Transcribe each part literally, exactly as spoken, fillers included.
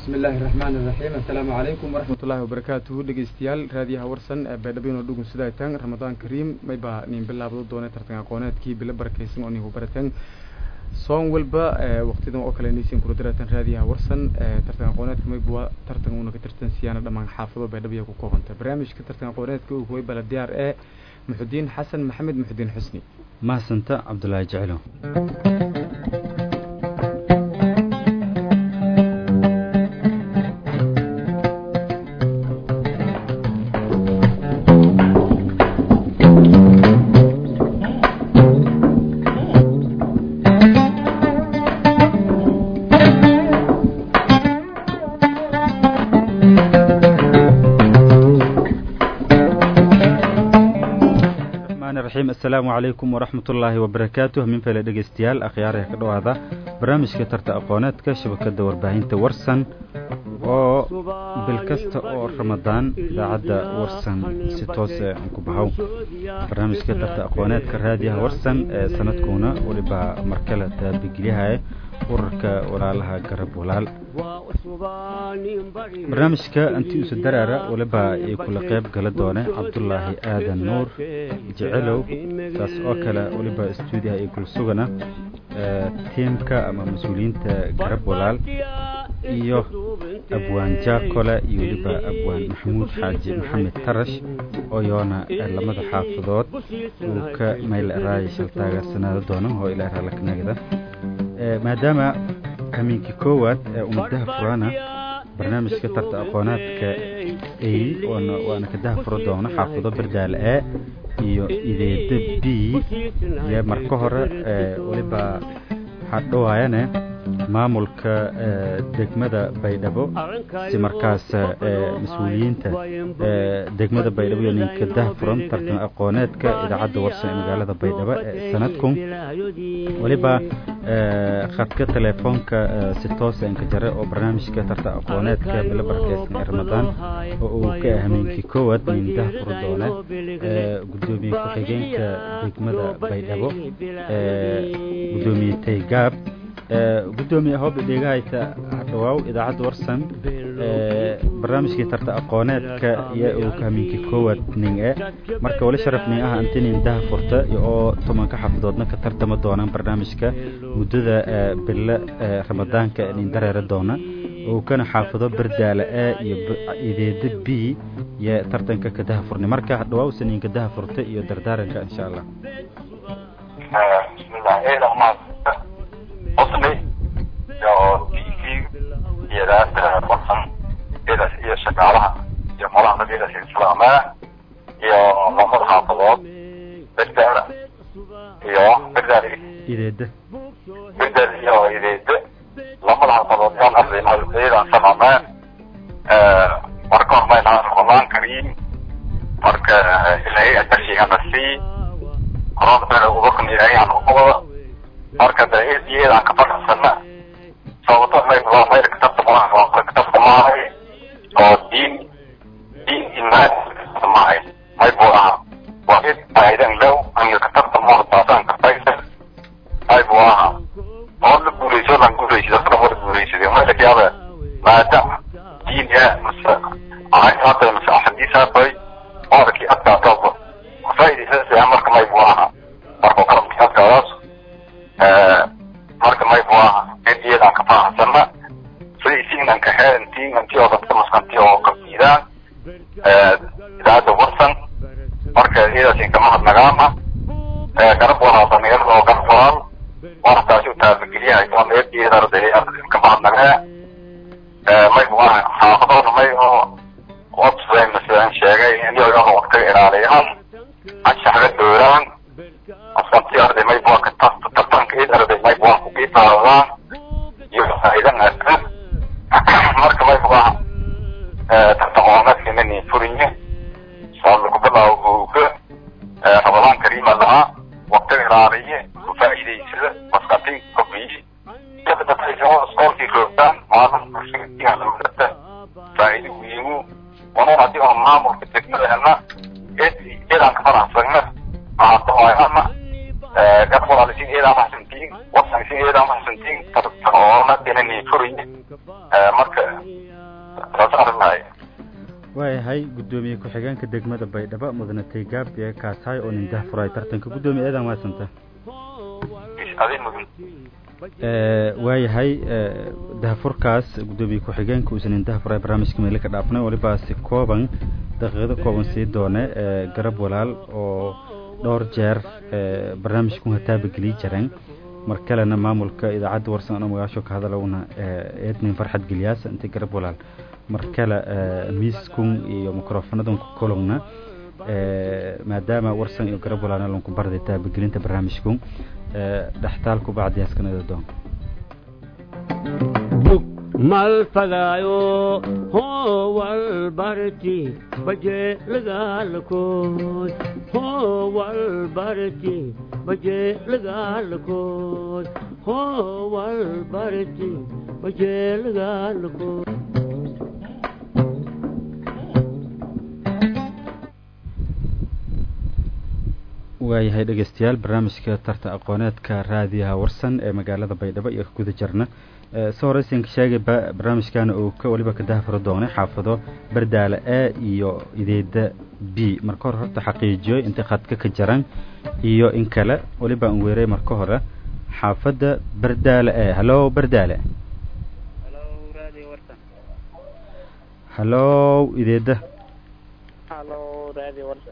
بسم الله الرحمن الرحيم السلام عليكم ورحمة الله وبركاته دقيستيال راديها ورسن بادبين ودوغن سدايتان رمضان كريم ميبا نين بالله بدو دوني ترتان قونات كي بلا بركيسن وني هو برتان صون والبا وقتيدن او كلا نيسين كردراتان راديها ورسن ترتان قونات ميبوا ترتان ونو كترتان سيانا دمان حافظو بادبيا كو كوبنتا برنامج كترتان قونات كو هو بلا ديار اي محدين حسن محمد محدين حسني ما سنت عبد الله جعله السلام عليكم ورحمة الله وبركاته من فعل دقيستيال أخياري كدو هذا برامج كترت أقوانات كشبكة دور باهين تورسن oo bilkasta oo Ramadan daacada warsan si toos ah ku bahaw barnaamijka tarta aqooneedka raadiyaha warsan ee sanadkuna waliba markale taabigilihay ururka walaalaha garab walaal barnaamijka intii uu daraara waliba ay kula qayb gal doona Cabdullaahi Aadan Nuur Jecelow taas oo kale waliba stuudiyaha ay kula sugana teamka ama mas'uuliyiinta garab walaal iyo abwaan jaakole iyo waliba abwaan maxamuud xaaji maxamed tarash oo yoona lamada xaafadood uu ka meel raay shaltaaga sanado doono oo ilaa raalkanagada maadaama kamiinki koowaad ee umadaha furana barnaamijka tarta aqoonaadka ay waana ka daha furo doono xaafado bardaal ee iyo ideeda b iyo marka hore waliba hadhowaayane maamulka degmada Baydhabo si markaas mas'uuliyiinta degmada Baydhabo iyo ninka daahfuran tartan aqooneedka idaacada warsan ee magaalada Baydhabo ee sanadkan waliba khadka telefoonka si toos ah ka jara oo barnaamijka tartan aqooneedka bila barkeysna Ramadan oo uu ka ahmiinki koowaad nin daahfur doona gudoomiye ku xigeenka degmada Baydhabo gudoomiye Taygaab gudoomiye hoob dhigayta dhawaaw idaacada warsan barnaamijka tarta aqooneedka iyo uu kamiinki koowaad nin ee marka wali sharafnii ah antinin daha furta oo tobanka xafadoodna ka tartama doonaan barnaamijka muddada bil Ramadaanka nin dareera doona oo kana xaafado bardaala ee iyo ideeda b iyo tartanka ka daha furnay marka dhawaaw saninka daha furta iyo dardaaranka insha Allah bismillaahir rahmaanir أصلي يا تيجي يا لا وصل إلى إلى شكلها يا مرة إلى سلامة يا مخر حافظات بدر يا بدر يريد بدر يا يريد مخر حافظات كان أصلي ما إلى سلامة مركز ما ينعرف القرآن الكريم مركز إلى أي أشياء نفسي قرآن بين وبكم إلى أي عن القوة marka daayada ka farxsan sababtoo ah ma waxay ka tabtaan oo ka tabtaan oo diin diin iman samaay ay baa waxay aydan law an ka tabtaan taasan ka faysan ay baa oo la guurayso la guurayso dadka hor guurayso ma la yaaba maada diin ya masa ay hada masa xadiisa bay markii adda tabo faa'iideysa marka ma baa marka kalam ka taas marka may baa eediyada ka faahfaahsan sidii aan ka heerantiin antii oo dadka masqantii oo qabtiida ee idaada warsan marka eedaasi kama hadnagaama ee garab wada sameeyay oo garfaan wartaasi uu taabigeliya ay oo eediyada raday kama hadnagaa ee may baa xaafadooda may oo website mesela sheegay in iyo oo waqti ilaaliyan anshaxa dooraan asabti arday may baa ka tasto tartanka arday may baa ku qiimaha iyo faa'iidana marka may baa ee tartanka inay furinye sabab ku bilaaw ku ee Ramadan Kareem Allah waqti ilaaliye ku faa'iideysa masqati ku biyi dadka taasoo skoolkii roobtaan maadan kursiga aan faa'iido weyn wana hadii oo maamulka degmada helna ee iyada ka faraxsan ah tawaayana قد قال لي إيه ما حسنتين وصل في إيه ما حسنتين ترى ما بينني فريق مرك taasarnay waayahay gudoomiye ku-xigeenka degmada baydhabo mudane taygaab ee kaasahay oo nin dahfuray tartanka gudoomiye eedan maasanta adii mudan ee waayahay dahfurkaas gudoomiye ku-xigeenka uu nin dahfuray barnaamijka meel ka dhaafnay waliba si kooban daqiiqado kooban sii doone ee garab walaal oo dhowr jeer ee barnaamijku hataaba geli jireen mar kalena maamulka idaacadda warsan oo magaasho ka hadalowna ee eedmin farxad geliyaas inta garab walaal mar kale miiskun iyo mikrofonadan ku kulugna ee maadaama warsan iyo garab walaal aan ku barday taabagelinta barnaamijku ee dhaxtaalku bacdiyaaskanada doon mal fagaayo ho wal barti baje lagalko ho wal barti baje lagalko ho wal barti baje lagalko waayahay dhegeystayaal barnaamijka tarta aqooneedka raadiyaha warsan ee magaalada baydhabo iyo guda jirna soo horeysanka sheegay barnaamijkan uu ka waliba ka dahfuro doonay xaafado bardaale a iyo ideeda b marka hore horta xaqiijiyo inta khadka ka jaran iyo in kale waliba aan weeray marka hore xaafada bardaale a hallo bardaale hallo raadiyo warsan hallo ideeda hallo raadiyo warsan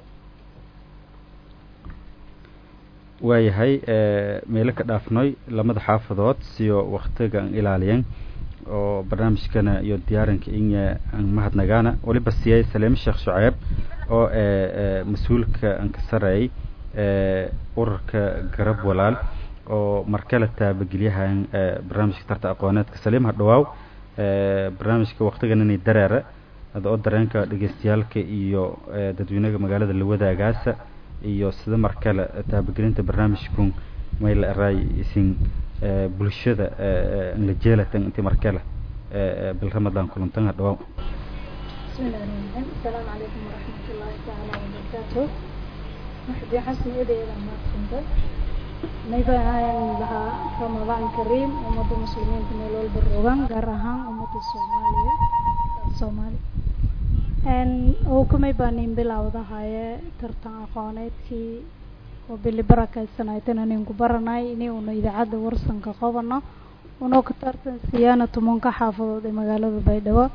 waayahay meelo ka dhaafnoy lamada xaafadood siyo waktiga aan ilaaliyan oo barnaamijkana iyo diyaaranka in aan mahadnagaana waliba siiyay Saleem Sheekh Shucayb oo ee mas'uulka aan ka sareeyay ee ururka garab walaal oo markale taabageliyahan barnaamijka tarta aqooneedka Saleem hadhawaaw ee barnaamijka waktigan inay dareere adoo dareenka dhageystayaalka iyo dadweynaha magaalada la wadaagaasa iyo sida markale taabagelinta barnaamijku may la raay isin bulshada la jeelatan inta markale bil ramadaan kulantan hadhow bismillahirrahmanirrahim assalamu alaykum wa rahmatullahi ta'ala wa barakatuh maxdi xasni eedeeda ma kunta maybaayaan laha ramadaan kareem ummadda muslimiinta meel walba rogan gaar ahaan ummadda Soomaaliya Soomaali en oo kumay baanin bilawdahaye tartan aqooneedkii oo bil barakaysanaytan inaan ku baranay inay uu idaacadda warsan ka qabano oo ka tartan siyaana tumanka xaafadood ee magaalada Baydhabo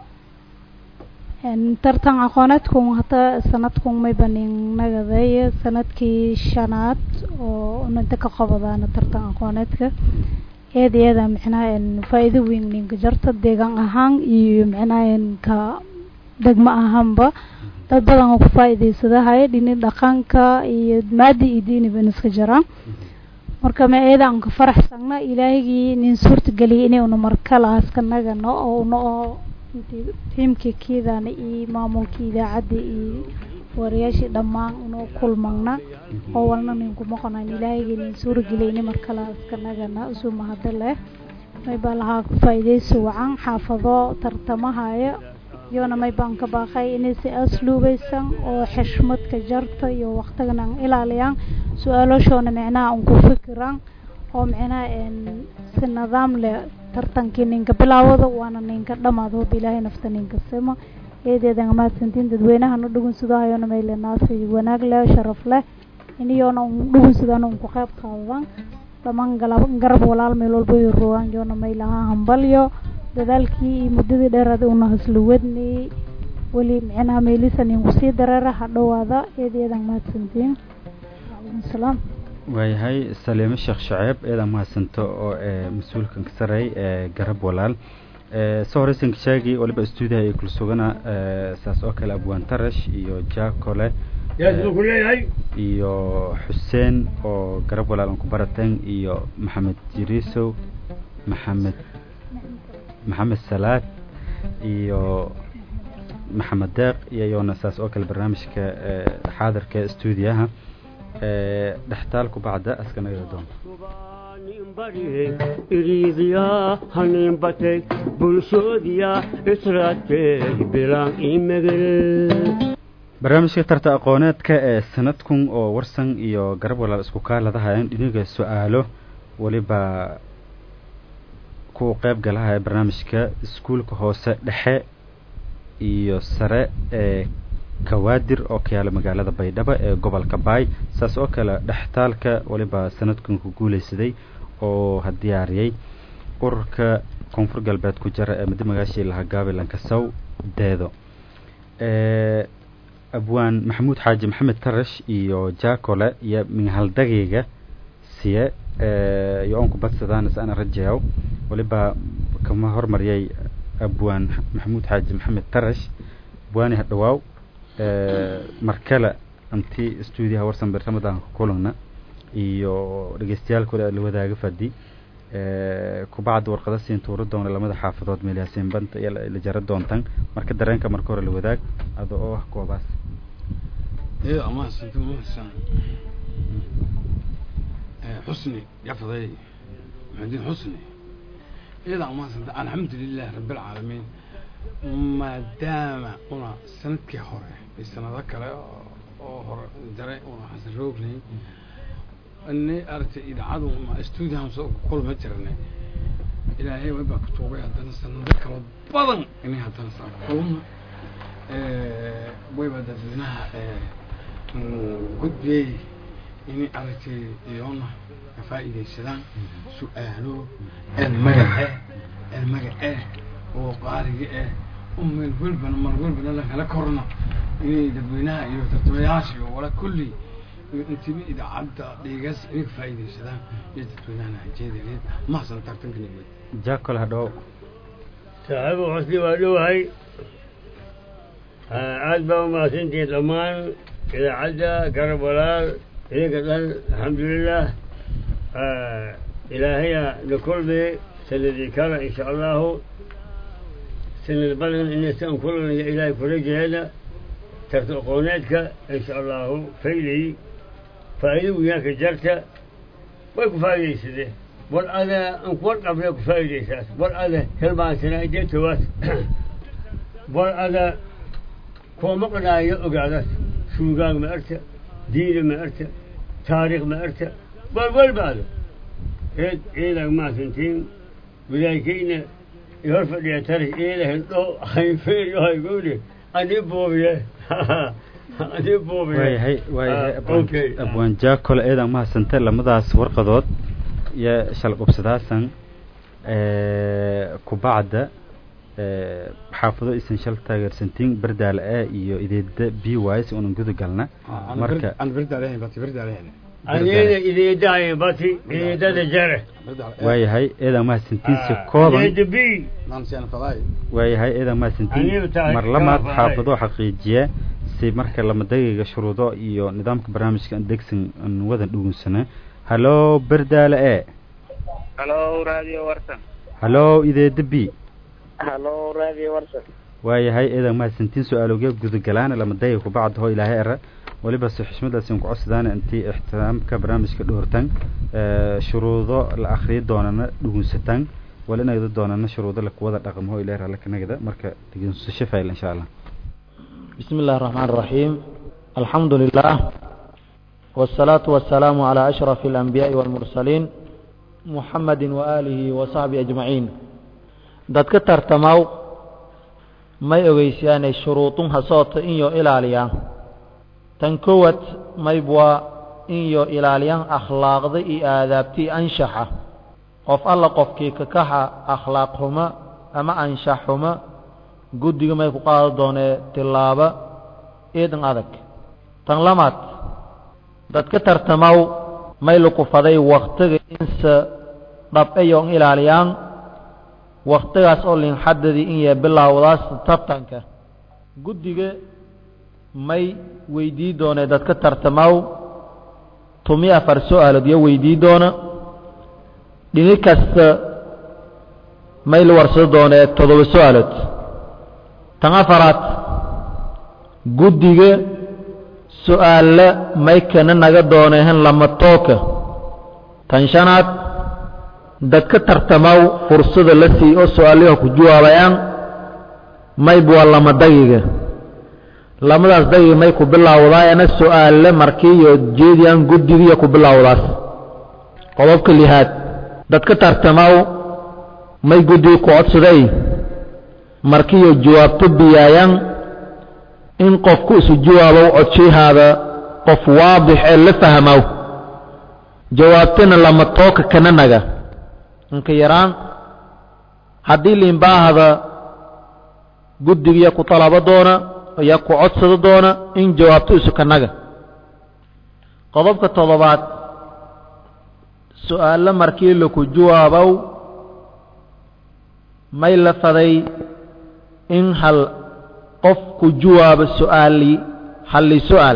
en tartan aqooneedku hata sanadku may baanin nagaday sanadkii shanaad oo inta ka qabadana tartan aqooneedka eedeeda macnaa in faa'iido weyn ninka jarta deegaan ahaan iyo macnaa in ka degma ahaanba dad badan oo ku faa'iideysadahay dhinaca dhaqanka iyo maadi iyo diiniba iska jiraan marka ma eedan ka faraxsana ilaahigi nin suurta galiyay inay uu markalaas kanaga no oo no tiimkii kiidana iyo maamulkii idaacadda iyo wariyaashii dhammaan inuu kulmana oo walna nin ku maqnaan ilaahigi nin suurta galiyay inay markalaas kanaga na usoo mahadle may balaha ku faa'iideyso wacan xaafado tartamahaya yoona may baan ka baaqay inay si asluubaysan oo xishmad ka jarta iyo waqtigan aan ilaaliyaan su'aaloshona macnaa aan ku fikiraan oo macnaa in si nidaam leh tartankii ninka bilaawada waana ninka dhamaado bilaahay nafta ninka sema eedeedan ma santiin dadweynaha nu dhugun sidaayoona may leenaasi wanaag leh sharaf leh iniyoona dhugun sidaan ku qayb qaadan dhamaan garab walaal meel walba iyo rogan yoona may laha hambalyo dadaalkii muddadii dheeraad uu nahaslo wadni wali macnaha meelisan in kusii dareera hadhawaada eedeedan ma santiin salaam waayahay Saleem Sheekh Shucayb eedan ma santo oo mas'uulkan ka sareey ee garab walaal ee soo horeysan sheegay waliba stuudiyaha ay kula sugana saas oo kale abwaan tarash iyo jaakole yaa ku leeyahay iyo Xuseen oo garab walaal ku barateen iyo Maxamed Jiriisow Maxamed maxamed salaad iyo maxamed deeq iyo yoona saas oo kale barnaamijka xaadirka stuudiyaha ee dhaxtaalku bacda askanaga doon iriidiya hanin batay bulshodiya israatay bilan imagel barnaamijka tarta aqooneedka ee sanadkun oo warsan iyo garab walaal isku kaaladahayn dhinaga su'aalo waliba ku qayb galaha barnaamijka iskuulka hoose dhexe iyo sare ee kawaadir oo ka yaala magaalada baydhabo ee gobolka baay saas oo kale dhextaalka waliba sanadkan ku guuleysaday oo hadiyaariyay ururka koonfur galbeed ku jira ee mid magaashii laha gaabilanka saw deedo ee abwaan maxamuud xaaji maxamed tarash iyo jaakole iyo minhaldagayga siye ee iyo onku badsadaan sana rajayo waliba kama hormariyay abwaan maxamuud xaaji maxamed tarash abwaani hadhawaaw ee markale anti stuudiyaha warsan bir ramadan kulana iyo dhageystayaalkooda la wadaaga fadhi ee ku baad warqada siin tuuro doona lamada xaafadood meel yaasiin banta iyo la jara doontan marka dareenka marka hore la wadaag ado oo ah koobaas ee ama santu san ee xusni yafday maxamed xusni ee ama santa alxamdulillah rabbil alamin maadaama una sanadkii hore sanado kale oo hore daray una xasan roognay أني أردت إذا عدو مع استوديو هم سوق كل ما جرنا إلى هي ويبقى كتوبي هذا نسنا نذكر بدن إني هذا نسنا كلنا ويبقى دفنها قد بي إني أردت يوم فائدة سلام سؤاله المرأة المرأة وقارئ أم القلبنا من القلبنا لك على كورنا إني دفنها يوتر ياشي ولا كلي انتبه إذا عدى ديجاس إنك فايدة سلام يتطلعنا جيدة لين ما حصل تكتم كنيبي جاكل هدو صاحبه حسني وقالوا هاي عاد بقى ما سنتي الأمان إذا عدى قرب ولا هيك الحمد لله إلهية لكل بي سنة ذكرى إن شاء الله سنة البلغن إن يستن كلنا إلهي فريج هذا ترتقوناتك إن شاء الله فيلي فايدة وياك جرته ويكو فايدة سده والأذى انقول قبل يكو فايدة ساس والأذى هلبان سنة جيت واس والأذى كو مقنع يقعدت شوقان ما أرته دين ما أرته تاريخ ما أرته بل بل بعده إيه إيه لك ما سنتين وذلك إنه يرفع لي تاريخ إيه له انتو خايفين يقولي أني بوبيه way hay way abwaan jaakol eedan ma santay lamadaas warqadood ya shal qubsadaasan ee ku bacda ee xaafado isan shal taageersantiin bardaal ee iyo ideeda B Y S unan gudu galna marka aan bardaal ahayn bati bardaal ahayn anina ideeda ay bati ideeda jare way hay eedan ma santiin si kooban ideeda B naan saan fadaay way hay eedan ma santiin mar lamaad xaafado xaqiijiye si marka lama daqiiqa shuruudo iyo nidaamka barnaamijka indexing aan wada dhuunsana hello bardaal ee hello radio warsan hello ideeda B hello radio warsan way hay eedan ma santiin su'aalooga gudu galaan lama daqiiqa ku bacdo ilaahay ara waliba si xishmadaas in ku codsadaan intii ixtiraamka barnaamijka dhortan ee shuruudo la akhriyo doonana dhuunsataan wala inay doonana shuruudo la wada dhaqmo ilaahay la kanagada marka dhigeenso shafaa insha Allah بسم الله الرحمن الرحيم الحمد لله والصلاة والسلام على أشرف الأنبياء والمرسلين محمد وآله وصحبه أجمعين دادك ترتمو ما يغيسيان الشروطها صوت إنيو إلاليا تنكوت ما يبوا إنيو إلاليا أخلاق ذي آذابتي أنشحة قف الله قف كي ككها أخلاقهما أما أنشحهما guddiga may ku qaado doonee tilaaba eedan adag tan lamaad dadka tartamaw may lagu faday waqtiga insa dhabayon ilaaliyaan waqtigaas oo lin xadadi in ya bilowdaas tartanka guddiga may weydii doonee dadka tartamaw tumi afar su'aalood iyo weydii doona dhini kasta may la warsado doonee todoba su'aalood tan afaraad guddiga su'aale may kana naga dooneen lama tooka tan shanaad dadka tartamaw fursada la sii oo su'aalaha ku jawaabayaan may buu lama daqiiqa lamadaas daqiiqa may ku bilowdaayana su'aale markii iyo jeediyaan guddiga ku bilowdaas qodobka lihaad dadka tartamaw may guddiga ku codsaday markiiyo jawaabto biyaayaan in qofku isu jawaabo codshahaada qof waadix ee la fahmow jawaabtana lama tooka kana naga inka yaraan haddii liinbaahada guddigiya ku talabo doona ayaa ku codsado doona in jawaabto isu ka naga qodobka toddobaad su-aalo markii laku jawaabow may la faday in hal qof ku jawaabo su-aali halli su-aal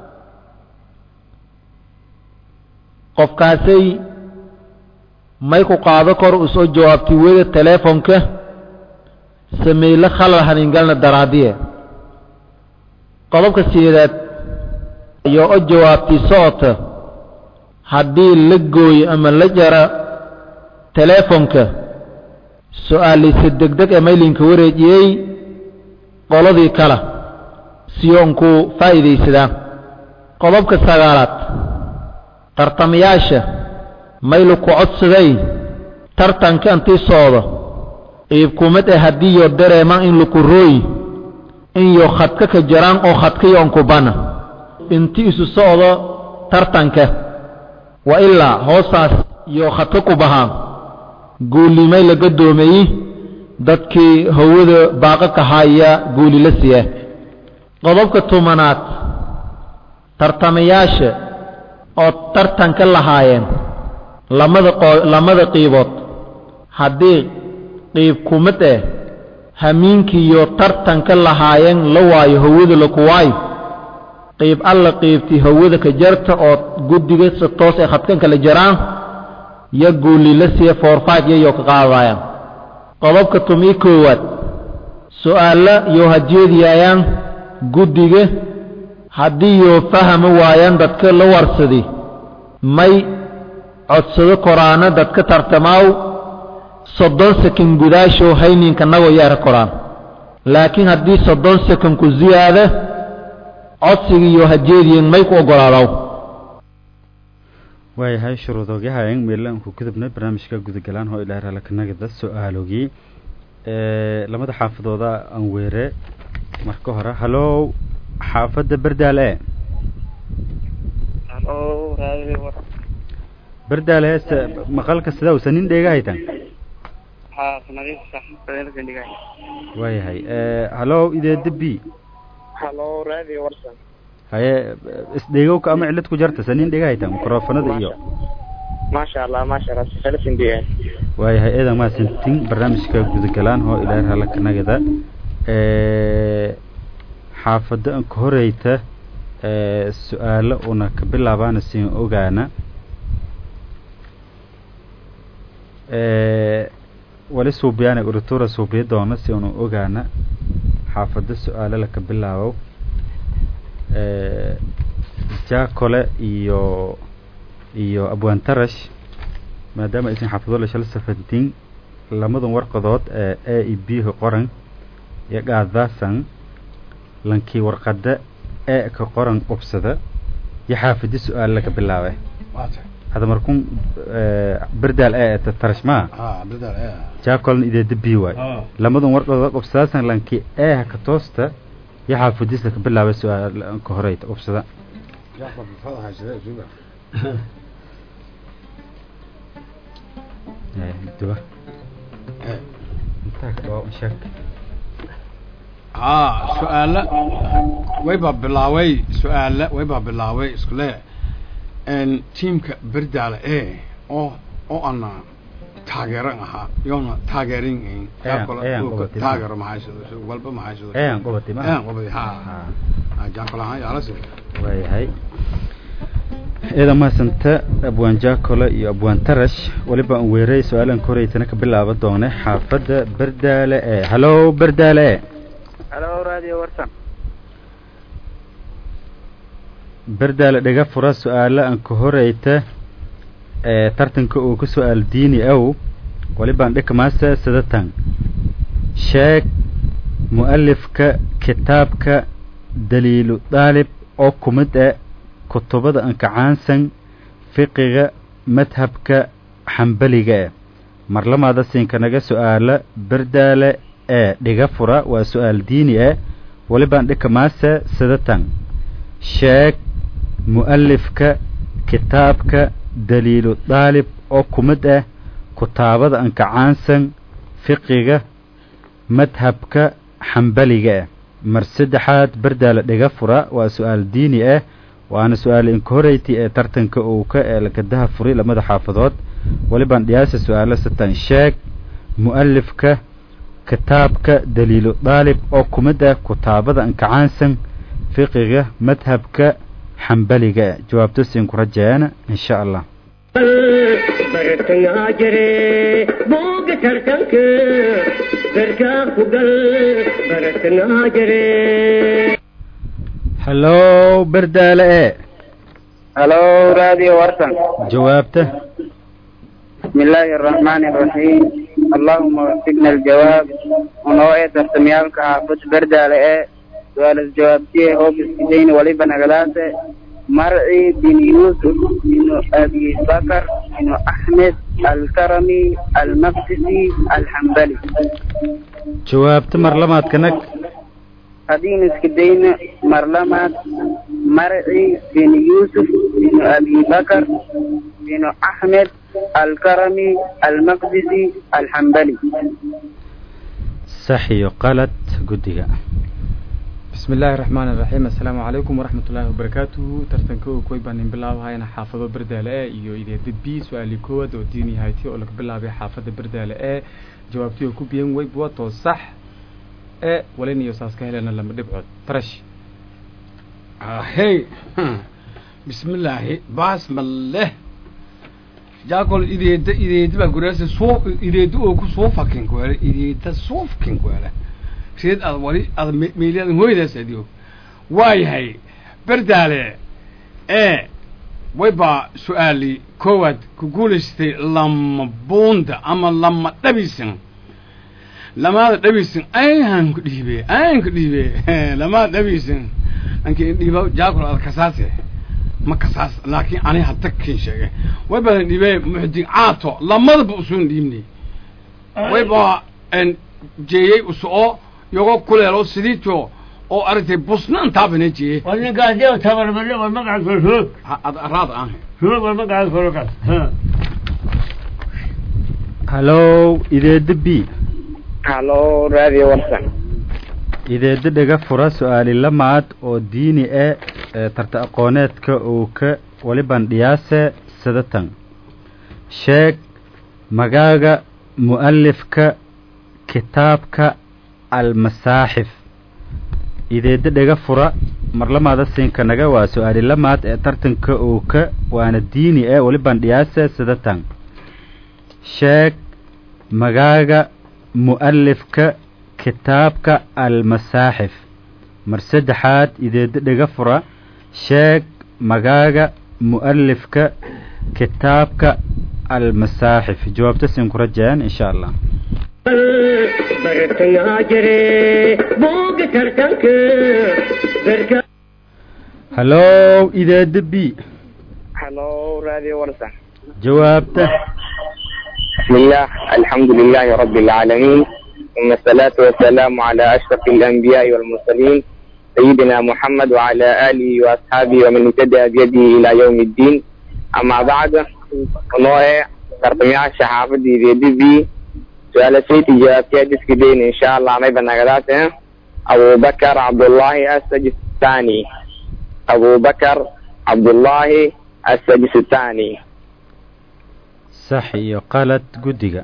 qofkaasay may ku qaado kor u soo jawaabtay weda teleefonka sameyle khalal haningalna daraadiye qodobka sideedaad iyo o jawaabtay socota haddii la gooyo ama la jara teleefonka su-aaliisa degdeg ee maylinka wareejiyey qoladii kale si oonku faa'iidaysadaan qodobka sagaalaad tartamayaasha maylu ku codsaday tartanka intii socdo iibkumad ee haddii yo dareemaan in laku rooyi in yo khadka ka jaraan oo khadkayo onku bana intii isu socdo tartanka wa ilaa hoostaas yo khadka ku bahaan guulimay laga doomeeyey dadkii hawada baaqa ka haya guuli la siiya qodobka tobanaad tartamayaasha oo tartanka lahaayeen lamada lamada qiibood haddii qiib kumad eh hamiinkiiyo tartanka lahaayeen la waayo hawada laku waayo qiib alla qiibtii hawada ka jarta oo guddiga si toos ee khadkan kala jaraan ya guuli la siiya forfaad yayo ka qaadayaan qodobka tumii koowaad su-aalo yoo hajeediyayaan guddiga haddii yoo fahmi waayaan dadka la warsadi may codsado koraana dadka tartamaaw soddon sekan gudaasho hayninka nagoo yaara koraan laakiin haddii soddon sekan ku ziyaada codsigii yoo hajeediyen may ku ogolaadaw waayahay shuruudoogahayan meelaan ku gudubnay barnaamijka gudagalaan hoo ilaa ralakanagada su-aalogii lamada xaafadooda aan weere marka hore halow xaafadda berdaale berdaale maqalka sidaa usa nin dheega haytan waayahay halow ideeda b haye isdheegowka ama cilad ku jarta sa nin dheega haytan mikrofonada iyo maasha allah maasha allah sifalasindiya waayahay eedan maasantin barnaamijka gudagalaan hoo ilaa ralakanagada xaafadda an ka horeyta su-aalo una ka bilaabaana siin ogaana wali suubiyaana uratura suubiya doona si unu ogaana xaafadda su-aalo laka bilaabow jaakole iyo iyo abwaantarash maadaama aysan xaafado la shala safantin lamadan warqadood ee a e b ha qoran iyo gaadaasan lankii warqada ee ka qoran ubsada iyo xaafidi su-aal laga bilaabay hada markun berdaal ee tarash ma jaakolna ideeda b waay lamadan warqadood ubsadaasan lankii ee ha ka toosta iyo xaafidis laga bilaabay su-aal ka horeyta ubsada duba ها سؤال ويبقى بلاوي سؤال ويبقى بلاوي اسكله ان تيمك برد على ايه او او انا taageeran ahaa yoona taageerin in taageero maxay soo walba maxay soo ee qobati ma ee qobati ha ha jaakolaha yaala soo waayahay ida ma santa abwaan jaakole iyo abwaan tarash waliba aan weeray su'aalan koreeytana ka bilaabo doona xaafada berdaale ee hello berdaale hello radio warsan berdaale dhaga fura su'aala aan ka horeeyta ee tartanka uu ku su'aal diini aw waliba aan dhikmaasa sadatan sheeg muallifka kitaabka daliilu dalib oo kumid ah kutubada aan ka caansan fiqiga madhabka xambaliga marlamaada siinkanaga su-aalo berdaale ee dhiga fura waa su-aal diini ah walibaan dhika maase sidatan sheeg mu'alifka kitaabka daliilu daalib oo kumid ah kutaabada ankacaansan fiqiga madhabka xambaliga ah mar saddexaad berdaale dhiga fura waa su-aal diini ah waana su-aal inkoreyti ee tartanka owka ee lakadaha furay lamada xaafadood walibaan dhiyaasa su-aalo satan sheeg mu'alifka kitaabka daliilu daalib oo kumid ah kutaabada ankacaansan fiqiga madhabka xambaliga ah jawaabto siin ku rajayaana insha allah bartangaa jire buuga tartanka garkaa ku gal bartangaa jire hallo berdaale e halo radio warsan jawaabta بسم الله الرحمن الرحيم اللهم وفقنا الجواب ونوعي ترتميالك حافظ بردالة ايه سؤال الجواب تيه هو بسكتين وليبا نغلاسة مرعي بن يوسف بن أبي بكر بن أحمد الكرمي المقدسي الحنبلي jawaabta marlamaad kanag هذين اسكتين مرلمات مرعي بن يوسف بن أبي بكر بن أحمد الكرمي المقدسي الحنبلي صحي قالت قدقة بسم الله الرحمن الرحيم السلام عليكم ورحمة الله وبركاته ترتنكو كوي بان بلاو هاينا حافظة بردالة iyo idee dibbi su'aali koowad oo diini hayti oo laga bilaabay xaafada bardale ee jawaabtii ku biyan way buwato sax ee walin iyo saas ka helana lama dhibcood tarash ah hey bismillah basmallah jaakol ideeda ideeda baa guraasa soo ideeda oo ku soo fakin goole ideeda soo fakin goole sid ad wali ad meelada hooyadaas adiyo waayahay berdaale ee wayba su'aali koowad ku guuleystay lama boonda ama lama dhabisan lama dhabisan ayaan ku dhiibay ayaan ku dhiibay lama dhabisan anki dhiibo jaakol ad kasaase ma kasaas laakiin ani hadda kin sheegay way badan dhibay muxdin caato lamadaba usun dhiibnay way ba en jeeyay usoo yogo kuleelo sidiito oo aragtay busnaan taabane jeeyay wani gaadiyo tabar marle wal magac furfur ad araad aan furfur wal magac furfur hallo ideeda b halo radio warsan ideeda dhiga fura su-aali lamaad oo diini ah ee tarta aqooneedka uu ka walibaan dhiyaase sidatan sheeg magaaga mu'alifka kitaabka almasaaxif ideeda dhiga fura marlamaada siinkanaga waa su-aali lamaad ee tartanka uu ka waana diini ah walibaan dhiyaase sidatan sheeg magaaga mu'alifka kitaabka almasaaxif mar saddexaad ideeda dhiga fura sheeg magaaga mu'alifka kitaabka almasaaxif jawaabta siin ku rajayaan insha allah bartangaa jire buuga tartanka garka hallo ideeda b halo radio warsan jawaabta بسم الله الحمد لله رب العالمين ثم الصلاة والسلام على أشرف الأنبياء والمرسلين سيدنا محمد وعلى آله وأصحابه ومن اهتدى بيده إلى يوم الدين أما بعد نوع ترتميع الشحافة دي دي بي سؤال سيتي جوابتي ديس كدين إن شاء الله ما يبنى قداته أبو بكر عبد الله السجستاني أبو بكر عبد الله السجستاني sax iyo qalad guddiga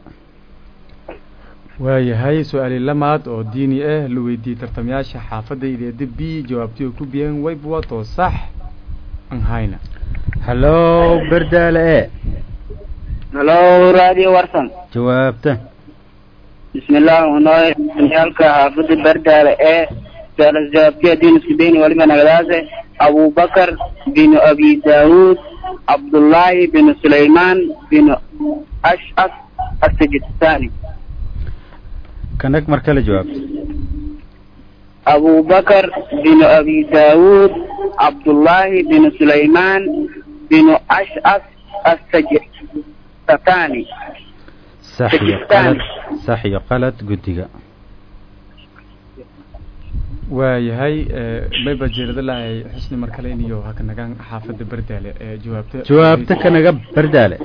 waayahay su-aali lamaad oo diini ah la weydiiyey tartamayaasha xaafadda ideeda b jawaabtii ku biyan way buwato sax aan hayna hallo berdaale e halo radio warsan jawaabta بسم الله ونوي نيالك حافظ بردالة ايه سؤال الجوابتي دين سبين ولما نغلاسة أبو بكر بن أبي داود عبد الله بن سليمان بن أشعث السجستاني كانك مركلة جواب أبو بكر بن أبي داود عبد الله بن سليمان بن أشعث السجستاني sax iyo qalad sax iyo qalad guddiga waayahay mayba jeerada lahay xusni markale iniyo haka nagaan xaafadda bardaale ee jawaabta jawaabta ka naga bardaale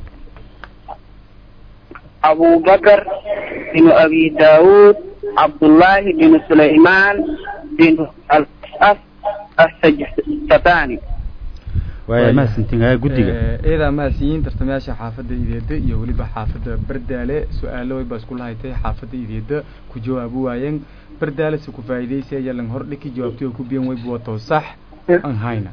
أبو بكر بن أبي داود عبد الله بن سليمان بن الأسف السجستاني waaya mahadsantiinaya guddiga eedaa mahadsiyiin tartamayaasha xaafadda ideeda iyo weliba xaafadda bardaale su-aalo way baa isku lahaytay xaafadda ideeda ku jawaabu waayeen bardaale si ku faa'iidaysi ayaa lan hor dhiki jawaabtii oo ku biyan way buwato sax aan hayna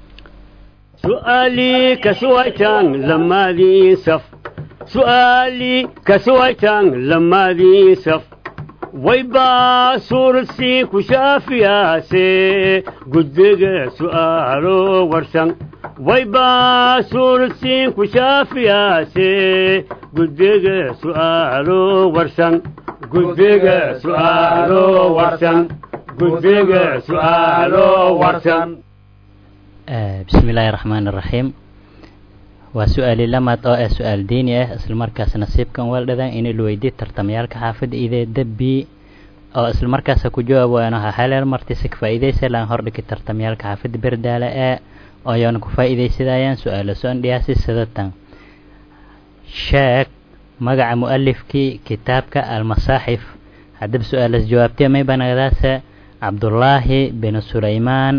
سؤالي كسويتان لما ذي سف سؤالي كسويتان لما ذي سف ويبا سورسي كشافياسي قدق سؤالو ورسن ويبا سورسي كشافياسي قدق سؤالو ورسن قدق سؤالو ورسن قدق سؤالو ورسن بسم الله الرحمن الرحيم وسؤالي لما طاء سؤال ديني أصل مركز نصيب كان والدها إن الويدي ترتميالك حافظ إذا دبي أو أصل مركز كجواب وأنا حالة مرتسك فإذا سلام هردك ترتميالك حافظ بردالة أو يانك فإذا سدايان سؤال سؤال دياسي سدتان شاك مقع مؤلف كي كتابك المصاحف هدب سؤال جوابتي ما يبان غداسة عبد الله بن سليمان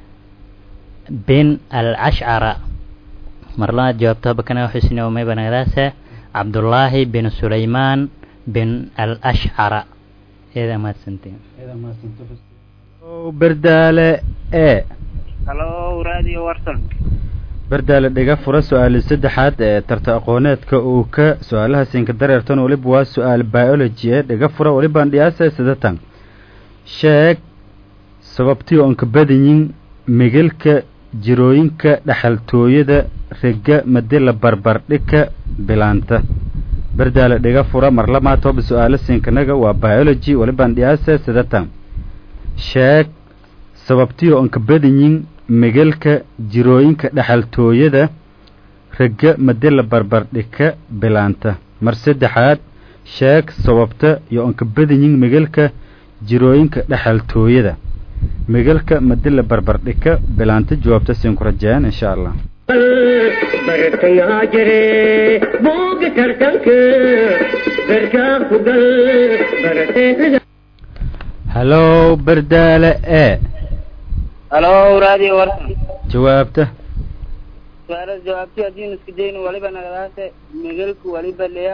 بن الأشعر مرلات جوابتها بكنا وحسنا وما يبان غداسة عبد الله بن سليمان بن الأشعر إذا ما سنتين إذا ما سنتين بردالة إيه هلو راديو ورسن bardaale dhiga fura su-aal saddexaad ee tarta aqooneedka uu ka su-aalaha siinka dareertan waliba waa su-aal biology ee dhiga fura walibaan dhiyaasa sidatan sheeg sababtii oon ka badanyin migalka jirooyinka dhaxaltooyada rega madila barbardhigka bilaanta bardaale dhiga fura marlamaa tooba su-aalo siinkanaga waa biology walibaan dhiyaasa sidatan sheeg sababtii oon ka badanyin migalka jirooyinka dhaxaltooyada rega madila barbardhigka bilaanta mar saddexaad sheeg sababta iyo onka badanyin migalka jirooyinka dhaxaltooyada migalka madila barbardhigka bilaanta jawaabta siin ku rajayaan insha allah hallo bardaale e هلو راديو ورسن جوابته سؤال جوابتي أدين اسكدين وليبا نغلاسة ميغلك وليبا ليا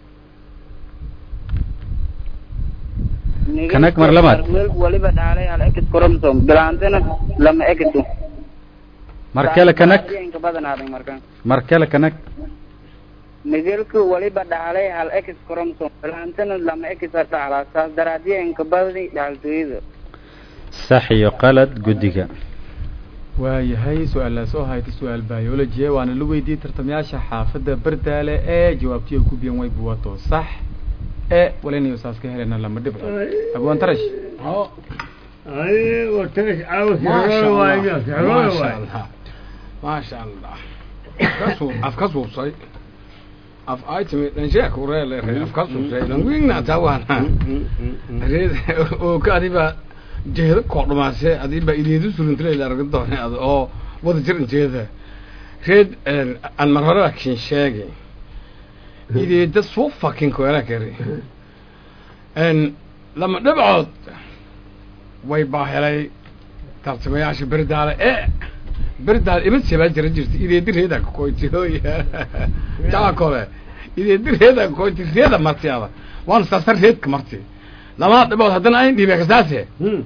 كنك مرلمات ميغلك وليبا دعالي على اكد كرمتهم بلانتنا لما اكدو مركالة كنك مركالة كنك ميغلك وليبا دعالي على اكد كرمتهم بلانتنا لما اكد على اساس درادية انك بادي دعالتويدو sax iyo qalad guddiga waayahay su-aal soo haytay su-aal biology waana la weydiiyey tartamayaasha xaafadda bardaale ee jawaabtii ku biyan way buwato sax ee walina saas ka helena lama dhibco abwan tarash oo ay watash aawis rawaaya rawaaya ma sha Allah kaso afkaso say af item dan sheek u reele afkaso say lan wingna tawana reed oo kaadiba jeeda koodhamaase adii ba ileedu surintay la arag doonay oo wada jirin jeeda reed aan mar hore akin sheegay ileedu soo fucking koera kari en lama dhibcood way baahelay tartamayaasha bardaale ee bardaale imid sabaa jira jirtay ileedu reeda ka koytiyo taa kale ileedu reeda ka koytiyo reeda martiada waan saasar reed ka martii lama dhibcood haddana ay dhiibay kasaase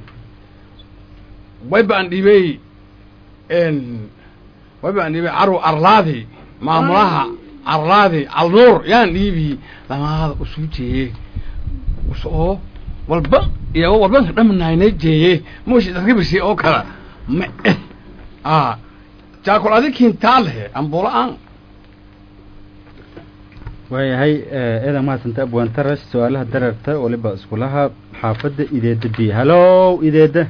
way baan dhiibay en way baan dhiibay aru arlaadi maamulaha arlaadi alnuur yaan dhiibi lamaada u suujiyay usoo walba iyo walba dhamnaynay jeeyay mooshi dadka bisi oo kala ma ah jaakol adikin taale ambulaan waayahay eedan mahadsantaa abwaan tarash su-aalaha dararta waliba iskulaha xaafadda ideeda b hallo ideeda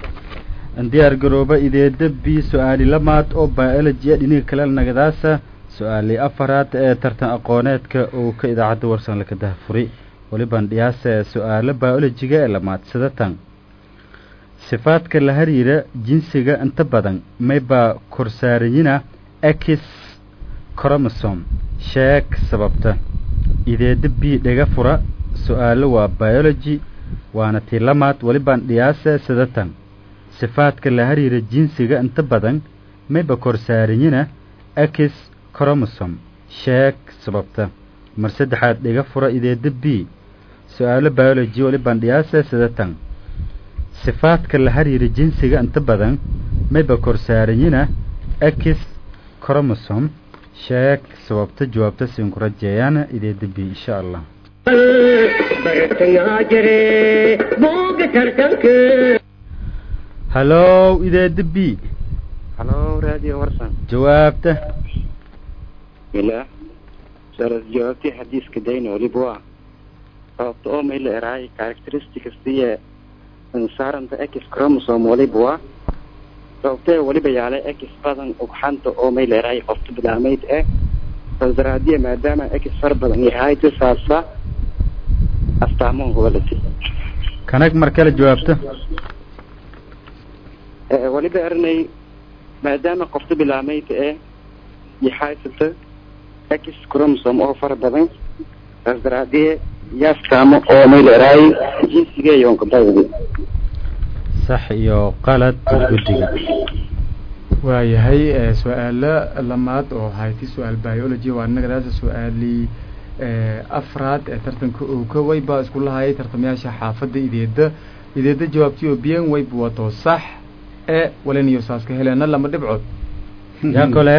diyaar garooba ideeda b su-aali lamaad oo biology dhinaga kale nagadaasa su-aalii afaraad ee tartan aqooneedka uu ka idaacadda warsan laka dahfuri weliban dhiyaase su-aalo biolojiga ee lamaadsada tan sifaadka la xiriira jinsiga inta badan maybaa korsaariyina x chromosome sheeg sababta ideeda b dhega fura su-aalo waa biology waana tii lamaad welibaan dhiyaase sida tan sifaadka la xiriira jinsiga inta badan mayba korsaariyina x chromosome sheeg sababta mar saddexaad dhiga fura ideeda b su-aalo biology welibaan dhiyaase sida tan sifaadka la xiriira jinsiga inta badan mayba korsaariyina x chromosome sheeg sababta jawaabta siin ku rajeeyaana ideeda b insha allah hallo ideeda b hallo radio warsan jawaabta ila saras jawaabti xadiiska dayna waliba waa sababta oo meel eraay characteristics diye insaaranta x chromosome waliba waa sababtee waliba yaalay x badan ugxanta oo meel eraay qofta bilaamayd eh fasaraadiye maadaama x far badan yahay tisaasa astaamon gobolati kanag mar kale jawaabta ee waliba ernay maadaama qofta bilaamayd eh yahaysata x chromosome oo far badan fasaraadiye yastaamo oo meel eraay jinsiga iyo qodobada sax iyo qalad guddiga waayahay su-aalo lamaad oo hayti su-aal biology waa nagadaasa su-aalii afraad ee tartanka uu ka wayba isku lahayay tartamayaasha xaafadda ideeda ideeda jawaabtiyo bien wayb wato sax ee waliniyo saaska heleena lama dhibcood yaa kole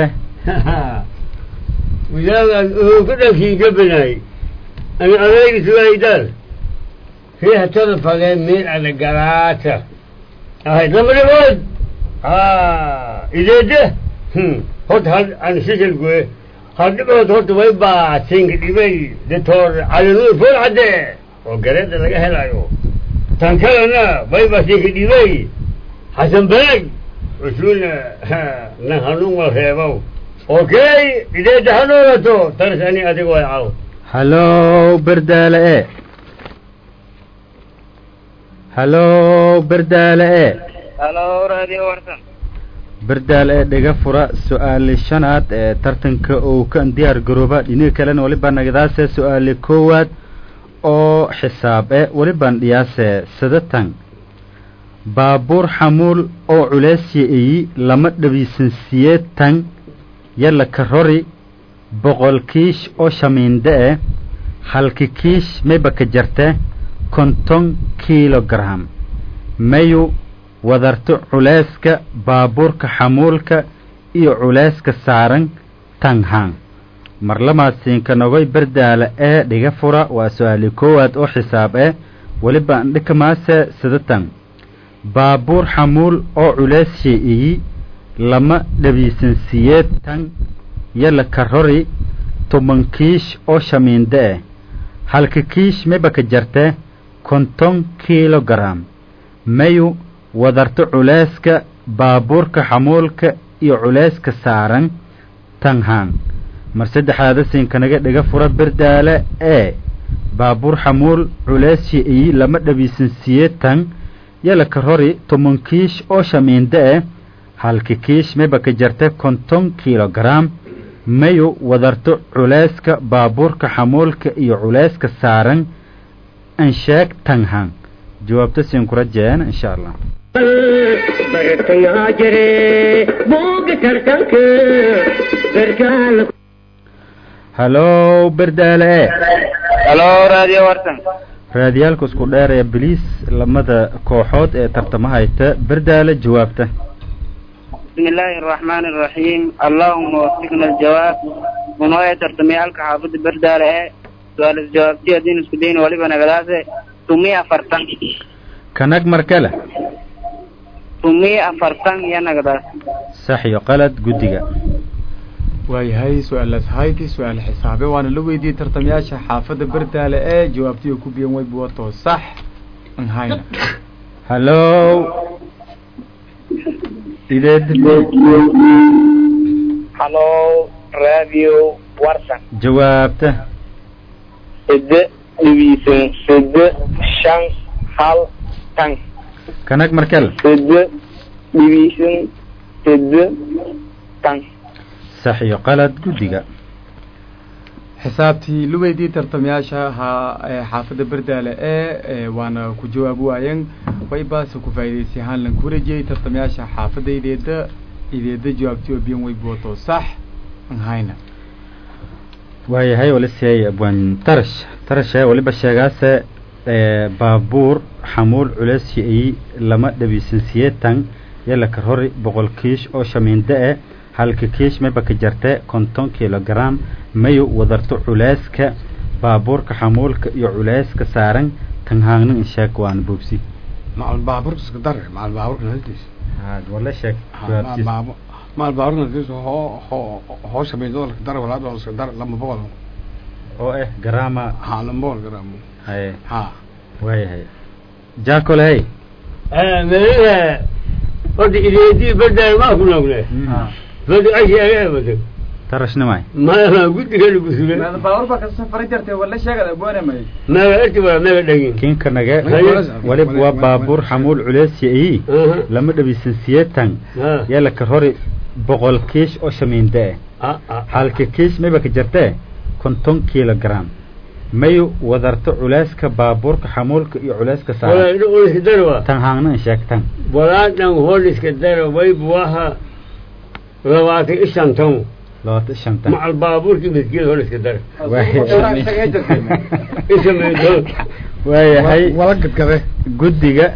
wiilaagaan uu ka dhankii gabanay ana adeegi sugaydaan fiiha tadfadee meel ala garaata ahayd lama dhibcood ideeda horta had aan sisal goye hadhibood horta way baa sinka dhibay doctor calinuur fool cadde oo gareeda laga helayo tan kalena way baa sinka dhibay xasan balaag usuulna nan hanuun wal reebow okay ideeda hanoolato taris ani adiga way caaw hallo berdaale e hallo berdaale e hallo radio warsan berdaal ee dhiga fura su-aali shanaad ee tartanka uu ka diyaar garooba dhinaca kalena waliba nagadaase su-aali koowaad oo xisaab e walibaan dhiyaase sadatan baabuur xamuul oo culeysya iyi lama dhabiisan siyeetan yalla ka rori boqol kiish oo shamiinde eh halki kiish mayba ka jarte konton kilogram mayu wadarto culeyska baabuurka xamuulka iyo culeyska saaran tanhaan mar lamaadsiinka nogoy berdaala ee dhiga fura waa su-aali koowaad oo xisaab eh weliba andhikamaase sidatan baabuur xamuul oo culeysya iyi lama dhabiisan siyeed tan yalla ka rori toban kiish oo shamiinde eh halka kiish mayba ka jarte konton kilogram mayu wadarto culeyska baabuurka xamuulka iyo culeyska saaran tanhaan mar saddexaada siinkanaga dhiga fura berdaale ee baabuur xamuul culeysya iyi lama dhabiisan siyeetan yala ka rori toban kiish oo shamiinde eh halki kiish mayba ka jarte konton kilogram mayu wadarto culeyska baabuurka xamuulka iyo culeyska saaran ansheeg tanhaan jawaabta siin ku rajeeyaan insha allah bartangaa jire buuga tartanka berkaal hallo berdaale e hallo radio warsan raadiyaalka isku dheeraya biliis lamada kooxood ee tartamahayta berdaale jawaabta بسم الله الرحمن الرحيم اللهم وفقنا الجواب ونوية ترتميالك حافظ بردالة سؤال الجواب تي الدين السدين وليبا نغلاسة سمية فرطان كانك مركلة سمية فرطان يا نغلاس صحيح قلت قدقة waayahay su-aalaas hayti su-aal xisaabe waana la weydiiyey tartamayaasha xaafadda berdaale ee jawaabtiyo ku biyan way buwato sax an hayna hallo ideed hallo radio warsan jawaabta sida division sida shan hal tan kanag markel sida division sida tan sax iyo qalad guddiga xisaabtii luweydii tartamayaasha ha xaafada Bardaale ee waana ku jawaab waayeen way baas ku faa'iideysay han lan ku rajay tartamayaasha xaafadaydeeda ideeda jawaabtii oo biyan way booto sax aan hayna waayahay wala siiyay abwan tarash tarash waliba sheegaase ee baabuur xamuul culeysii ay lama dhabiisan siyeetan yala ka hor boqol kiish oo shamiinde ah halka kiish ma baka jartay konton kilogram mayu wadarto culeyska baabuurka xamuulka iyo culeyska saaran tan haagna in sheeg waan bubsi مع البابور تقدر مع البابور نهديش هاد ولا شك مع مع البابور نهديش هو هو هو شبيه دول تقدر ولا دول تقدر لما بقول هو إيه جراما ها لما بقول جراما هاي ها وهي هاي جاكل هاي آه مليها قد إذا دي بدأ ما كنا ولا بدأ أشياء بدأ ترى شنو معي ما ما قلت لك بسم ما باور بك السفر جرت ولا شغل ابونا ما ما قلت ولا ما دقين كين كنا جاء ولا بوا بابور حمول عليس يي لما دبي سنسيتان يلا كهوري بقول كيش او شمين ده حالك كيش ما بك جرته كنتون كيلو جرام مايو وذرت علاسك بابور كحمول علاسك ساعة ولا يقول هدروا تنهانا شاكتان ولا نم هوليس كدروا ويبواها رواتي إشانتون لا تشمتن مع البابور كده كده ولا كده وهي اسمه ده وهي هي ولا كده جديجا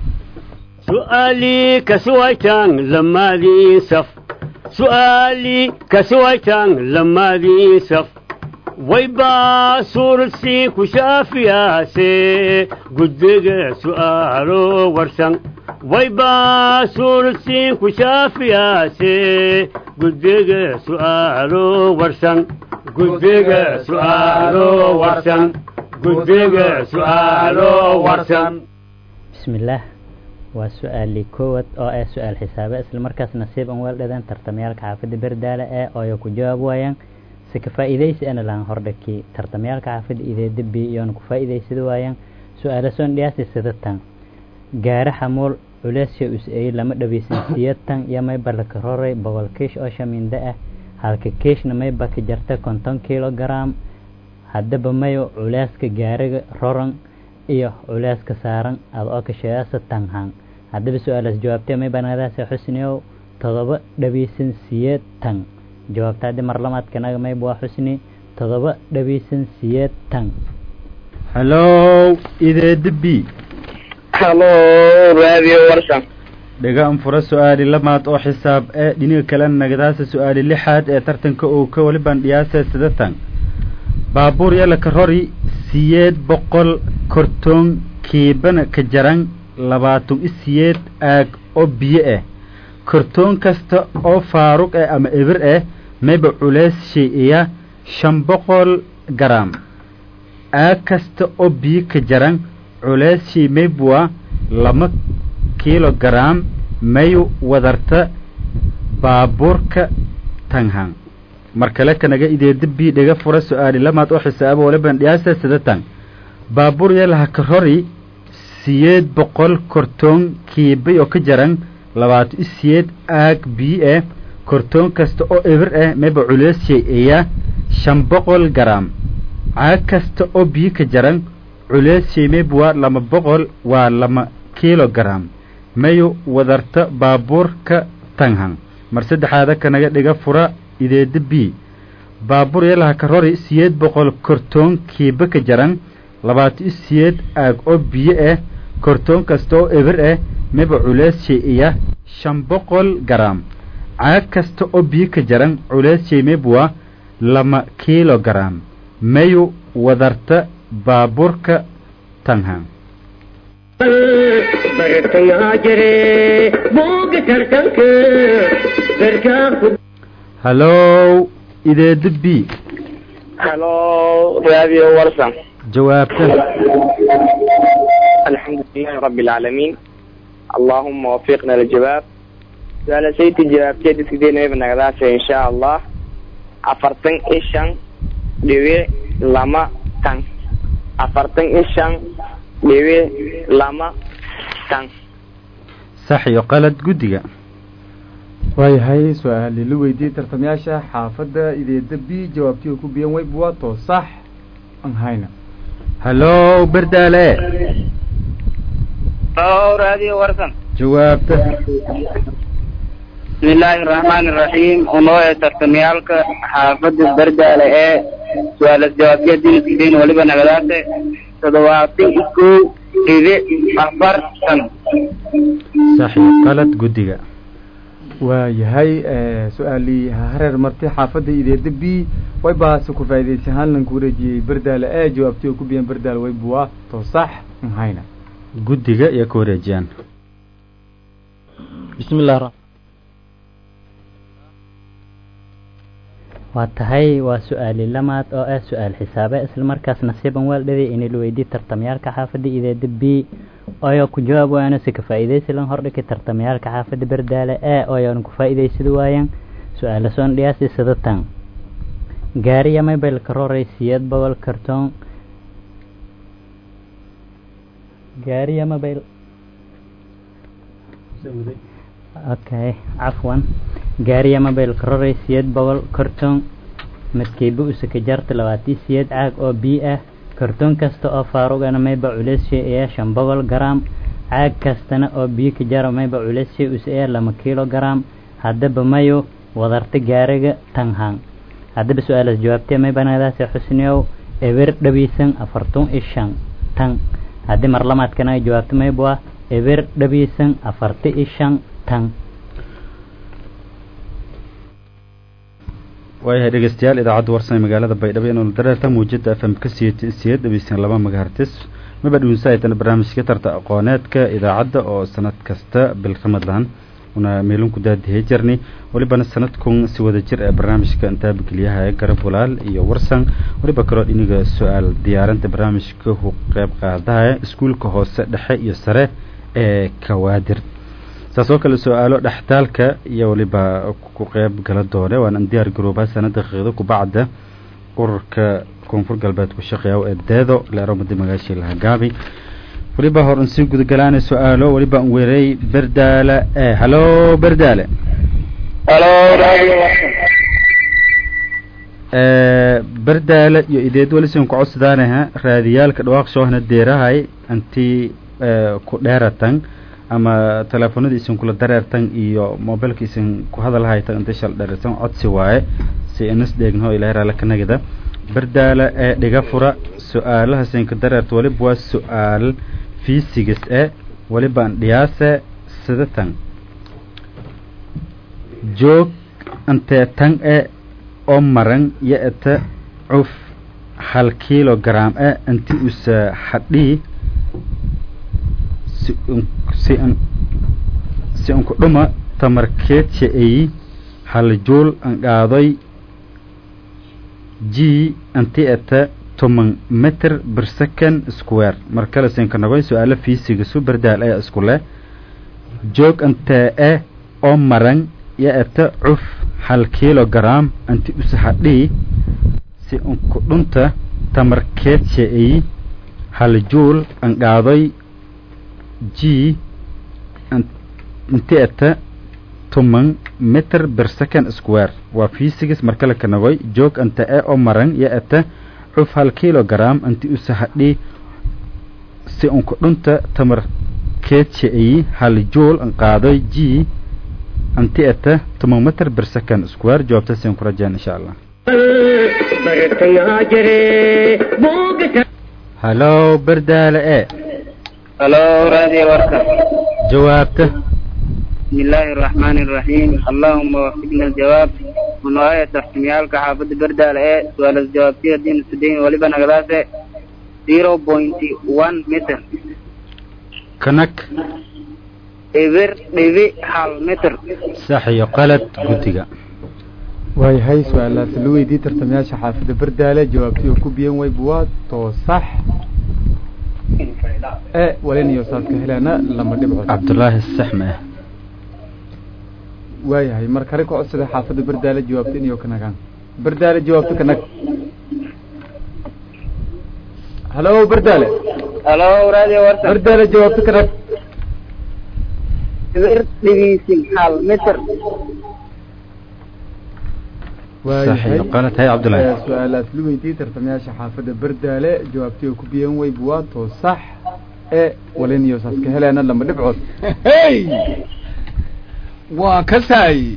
سؤالي كسويتان لما ذي صف سؤالي كسويتان لما ذي صف ويبا صورتي كشافيا سي جديجا سؤاله ورسن ويبا صورتي كشافيا سي قديق سؤاله ورسن قديق سؤاله ورسن قديق سؤاله ورسن بسم الله والسؤال لي كوت او اي سؤال حسابه اسل مركز نصيب ان والدان ترتميالك حافظ برداله اي او يكو جواب ويان سكفايديس انا لان هردكي ترتميالك حافظ اذا دبي يون كفايديس ويان سؤال سون دياسي سدتان gaar xamuul culeysyo is-ay lama dhabaysan siyatan iyo mayba la karoray boqol kiish oo shamiinde ah halka kiishna mayba ka jarta konton kilogram haddaba mayo culeyska gaariga roran iyo culeyska saaran ad oo ka sheegaysa tanhaan haddaba su-aalaas jawaabtee mayba nagadaasa xusniyow todoba dhabaysan siyeetan jawaabtaadi mar lamaadkanaga mayba waa xusni todoba dhabaysan siyeetan hallo ideedibi Hello, Radio Warsan. Dhaga aan fura su'aali lamaad oo xisaab ee dhinaca kale nagadaasa su'aali lixaad ee tartanka uu ka wali bandhiyaasay sidatan baabuur yala ka rori siyeed boqol kortoon kiibana ka jaran labaatan isiyeed aag oo biyo ah kortoon kasta oo faaruq ah ama eber ah mayba culeys shay'iya shan boqol garam aag kasta oo biyo ka jaran culeysii maybwa lama kilogram mayu wadarta baabuurka tanhan markale kanaga ideedibii dhaga fura su'aali lamaad oo xisaabo wala bandhiyaasa sidatan baabuur yalaha ka rori siyeed boqol kortoon kiibay oo ka jaran labaatan isiyeed aag bii ah kortoon kasta oo eber ah mayba culeysii iya shan boqol garam aag kasta oo biyo ka jaran culeys sheemebwa lama boqol waa lama kilogram mayu wadarta baabuurka tanhan mar saddexaada kanaga dhiga fura ideeda b baabuur yalaha ka rori siyeed boqol kortoon kiiba ka jaran labaatan siyeed aag oo biyo ah kortoon kasta oo eber ah maba culeys shay'iya shan boqol garam caag kasta oo biyo ka jaran culeys sheemebwa lama kilogram mayu wadarta baabuurka tanhan hallo ideeda b Hello, Radio Warsan. jawaabta الحمد لله رب العالمين اللهم وفقنا للجواب سؤال سيدي جوابتي دي سيدينا ابن غداسة إن شاء الله afartan iyo shan dhibic lama tan afartan iyo shan dhibic lama tan sax iyo qalad guddiga waayahay su-aali la weydiiyey tartamayaasha xaafadda ideeda b jawaabtii ku biyan way buwaato sax aan hayna hallo bardaale oo radio warsan jawaabta bismillaahi raxmaani raxiim unoo ee tartamayaalka xaafadda bardaale ee su-aalas jawaabiyadii sideen waliba nagadaate toddobaatan iyo kow dhibic afartan sax iyo qalad guddiga waayahay su-aalii hareer martay xaafadda ideeda b way baase ku faa'iidaysan halnan ku wareejiyey bardaale ee jawaabtii ku biyan bardaale way buwaa to sax aan hayna guddiga iyo ku wareejiyaan bismillaah waa tahay waa su-aali lamaad oo ah su-aal xisaabe isla markaas nasiiban waaldhaday inay la weydiiyey tartamayaalka xaafadda ideeda b ooyo ku jawaab waayana si ka faa'iidaysi lan hordhigay tartamayaalka xaafadda bardaale ee ooyoan ku faa'iidaysada waayaan su-aala soon dhiyaasi sadatan gaariya mobile karoray siyeed boqol kartoon gaariya mobile okay cafwan gaariya mobile karoray siyeed boqol kartoon madkeyba usaka jarta labaatan siyeed caag oo b ah kartoon kasta oo faarugana mayba culeyshe ee shan boqol garaam caag kastana oo biyo ka jaro mayba culeyshe usee lama kilogaram haddaba mayo wadarta gaariga tanhaan haddaba su-aalaas jawaabtee mayba nagadaasi xusniyow eber dhabiisan afartan iyo shan tan haddii mar lamaadkana ay jawaabto mayba eber dhabiisan afartan iyo shan tan waayahay dhegeystayaal idaacadda warsan ee magaalada baydhabo inuu dareerta muujada f m ka siiyey siyeed dhaweysan laba megahertis maba dhuunsahaytan barnaamijka tarta aqooneedka idaacadda oo sanad kasta bil ramadaan una meelunku daadihey jirni walibana sanadkun si wada jir ee barnaamijka intaabageliyaha ee garab walaal iyo warsan waliba kaloo iniga su-aal diyaarinta barnaamijka hu qeyb qaadahaya iskuulka hoose dhexe iyo sare ee kawaadir saas oo kale su-aalo dhextaalka iyo waliba ku qeyb gala doone waana diyaar garoobaa sana daqiiqdo kubacda ururka koonfur galbeed ku shaqeeya ee deedo leeromada magaashii laha gaabi waliba hor in sii gudagalaana su-aalo waliba an weeray bardaale ee hallo bardaale halo bardaale iyo ideed walisan ku codsadaanaha raadiyaalka dhawaaq shoohna deerahay antii ku dheeratan ama teleefonada isin kula dareertan iyo mobilka isin ku hadalhaytan inta shal dheertan codsi waaye si inas dheegno ilaahay raala ka nagada bardaale ee dhiga fura su-aalaha sinka dareerta waliba waa su-aal fiisigas e waliba an dhiyaase sidatan joog antee tan e oo maran yo eta cuf hal kilogram e inti usa hadhii si an si an ku dhuma tamarkeedsa ay hal jool an qaaday g anti eta toban meter per second square markale sinka nagoy su-aalo fiisiga su bardaal ee isku leh joog antee e oo maran yo eta cuf hal kilogram anti usa hadhii si an ku dhunta tamarkeedsa ay hal jool an qaaday g inti eta toban meter per second square waa fiisigas markale ka nagoy joog anta e oo maran yo eta cuf hal kilogram anti usa hadhii si unku dhunta tamar keedsa ay hal jool an qaaday g anti eta toban meter per second square jawaabta sin ku rajaan insha allah hallo bardaale e halo radio warsan jawaabta بسم الله الرحمن الرحيم اللهم وفقنا الجواب من آية تحتميالك حافظ بردال ايه سؤال الجواب تيه دين السدين ولبا نغلاسة صفر فاصلة واحد متر كنك إبر لبي حال متر صحيح قلت قدقة waayahay su-aalaas la weydiiyey tartamayaasha xaafidda bardaale jawaabtii ku biyan way buwaad too sax ee walinayo saaska helaana lama dhibco cabdullaahi saxme waayahay mar kale ku codsada xaafadda bardaale jawaabta inayo ka nagaan برdaale jawaabta ka nag halo برdaale halo radio warsan برdaale jawaabta ka nag dhigiisin hal meter صحيح قالت هاي عبد الله سؤالات لويدي ترتمياشا حافظة بردالة جوابتي وكبيان ويبواتو صح ايه ولين يوساس كهلانا لما نبعد هاي وكساي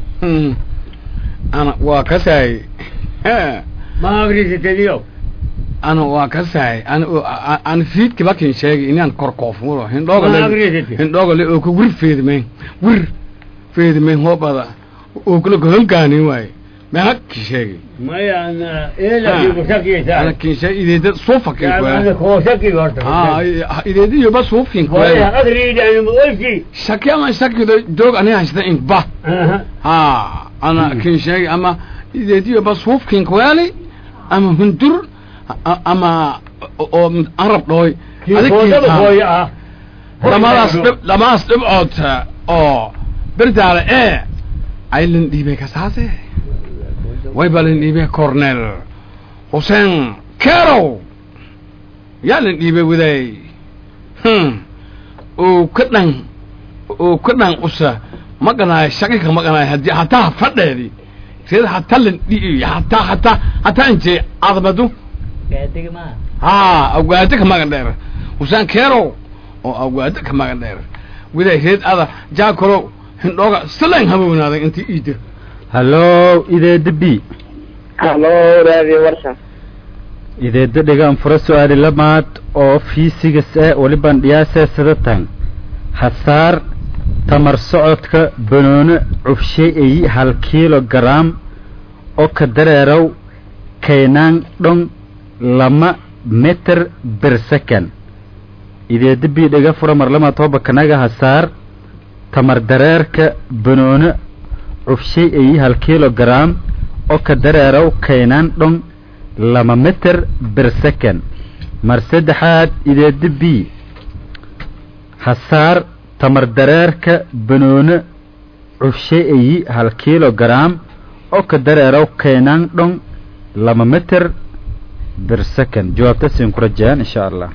انا وكساي ما أقريت اليوم انا وكساي انا انا فيت كباكين شيء اني انا كركوف مو هندوغ ما أقريت هندوغ لي اوكو ور فيدمين ور فيدمين هو بدا اوكو كلهم كاني واي ما هك شيء ما أنا إيه لا يبغى أنا كين شيء إذا صوفك يعني أنا كوسكي برضه آه إذا دي يبغى صوفين كويس ولا أدري يعني مقولتي شكيا ما شكي دوغ أنا هشتا إنك با ها أنا كين شيء أما إذا دي يبغى صوفين كويلي أما هندر أما أو عرب دوي هذا كين آه لما أسلب لما أسلب أوت أو برد على إيه عيلن دي بكاساسه ويبالن ديبه كورنيل حسين كارو يالن ديبه وداي هم او كدن او كدن قصه مقنا شقيق مقنا هدي حتى فديدي سيد حتى لن دي حتى حتى حتى انت عظمته قادك ما ها او قادك ما قدر حسين كارو او او قادك ما قدر وداي سيد هذا جاكرو هندوغا سلين هبوناده انت ايده هلو إذا دبي halo radio warsan إذا دقيقة فرص سؤال لمات أو في سجسة ولبن دياسة سدتان حصار تمر صعدك بنون عفشي هال كيلو جرام أو كدريرو كينان دون لما متر برسكن إذا دبي دقيقة فرص مرلما توبا كناغا حصار تمر دريرك بنون عفشي اي هال كيلو جرام او كدريرو كينان دون لما متر برسكن مرسدحات اذا دبي حصار تمر دريرك بنون عفشي اي هال كيلو جرام او كدريرو كينان دون لما متر برسكن جواب تسين كرجان ان شاء الله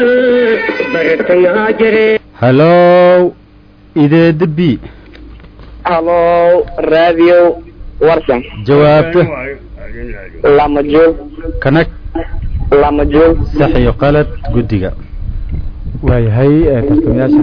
هلو اذا دبي halo radio warsan جوابته lama joog كنك lama joog صحيح قالت قدقة waayahay tartamayaasha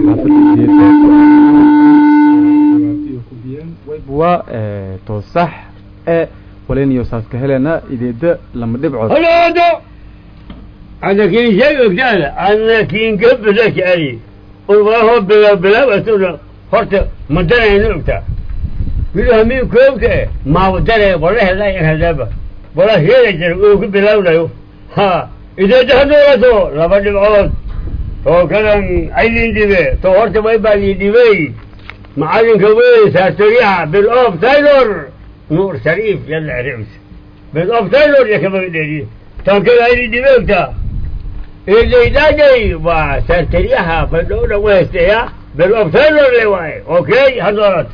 xaafadda waa to sax ee ولين يوساس كهلنا إذا لما دبعوا هلا هذا أنا كين شيء وكذا أنا كين قبل ذاك علي والله بلا بلا وتقول فرت مدري نقطة بلا مين كوكة ما مدري ولا هلا هذا ولا هي يجرب بلا ولا ها إذا جهنوا رسول لما دبعوا تو كان عينين دبي تو فرت ما يبالي دبي معلم كوي ساتريها بالأوف تايلور نور شريف يلا عرفت بالأوف تايلور يا كمان دي كان كده عيني دبي اللي يلاقي وساتريها بالأولى وهستيها بالأبطال اللي واي أوكي هذولت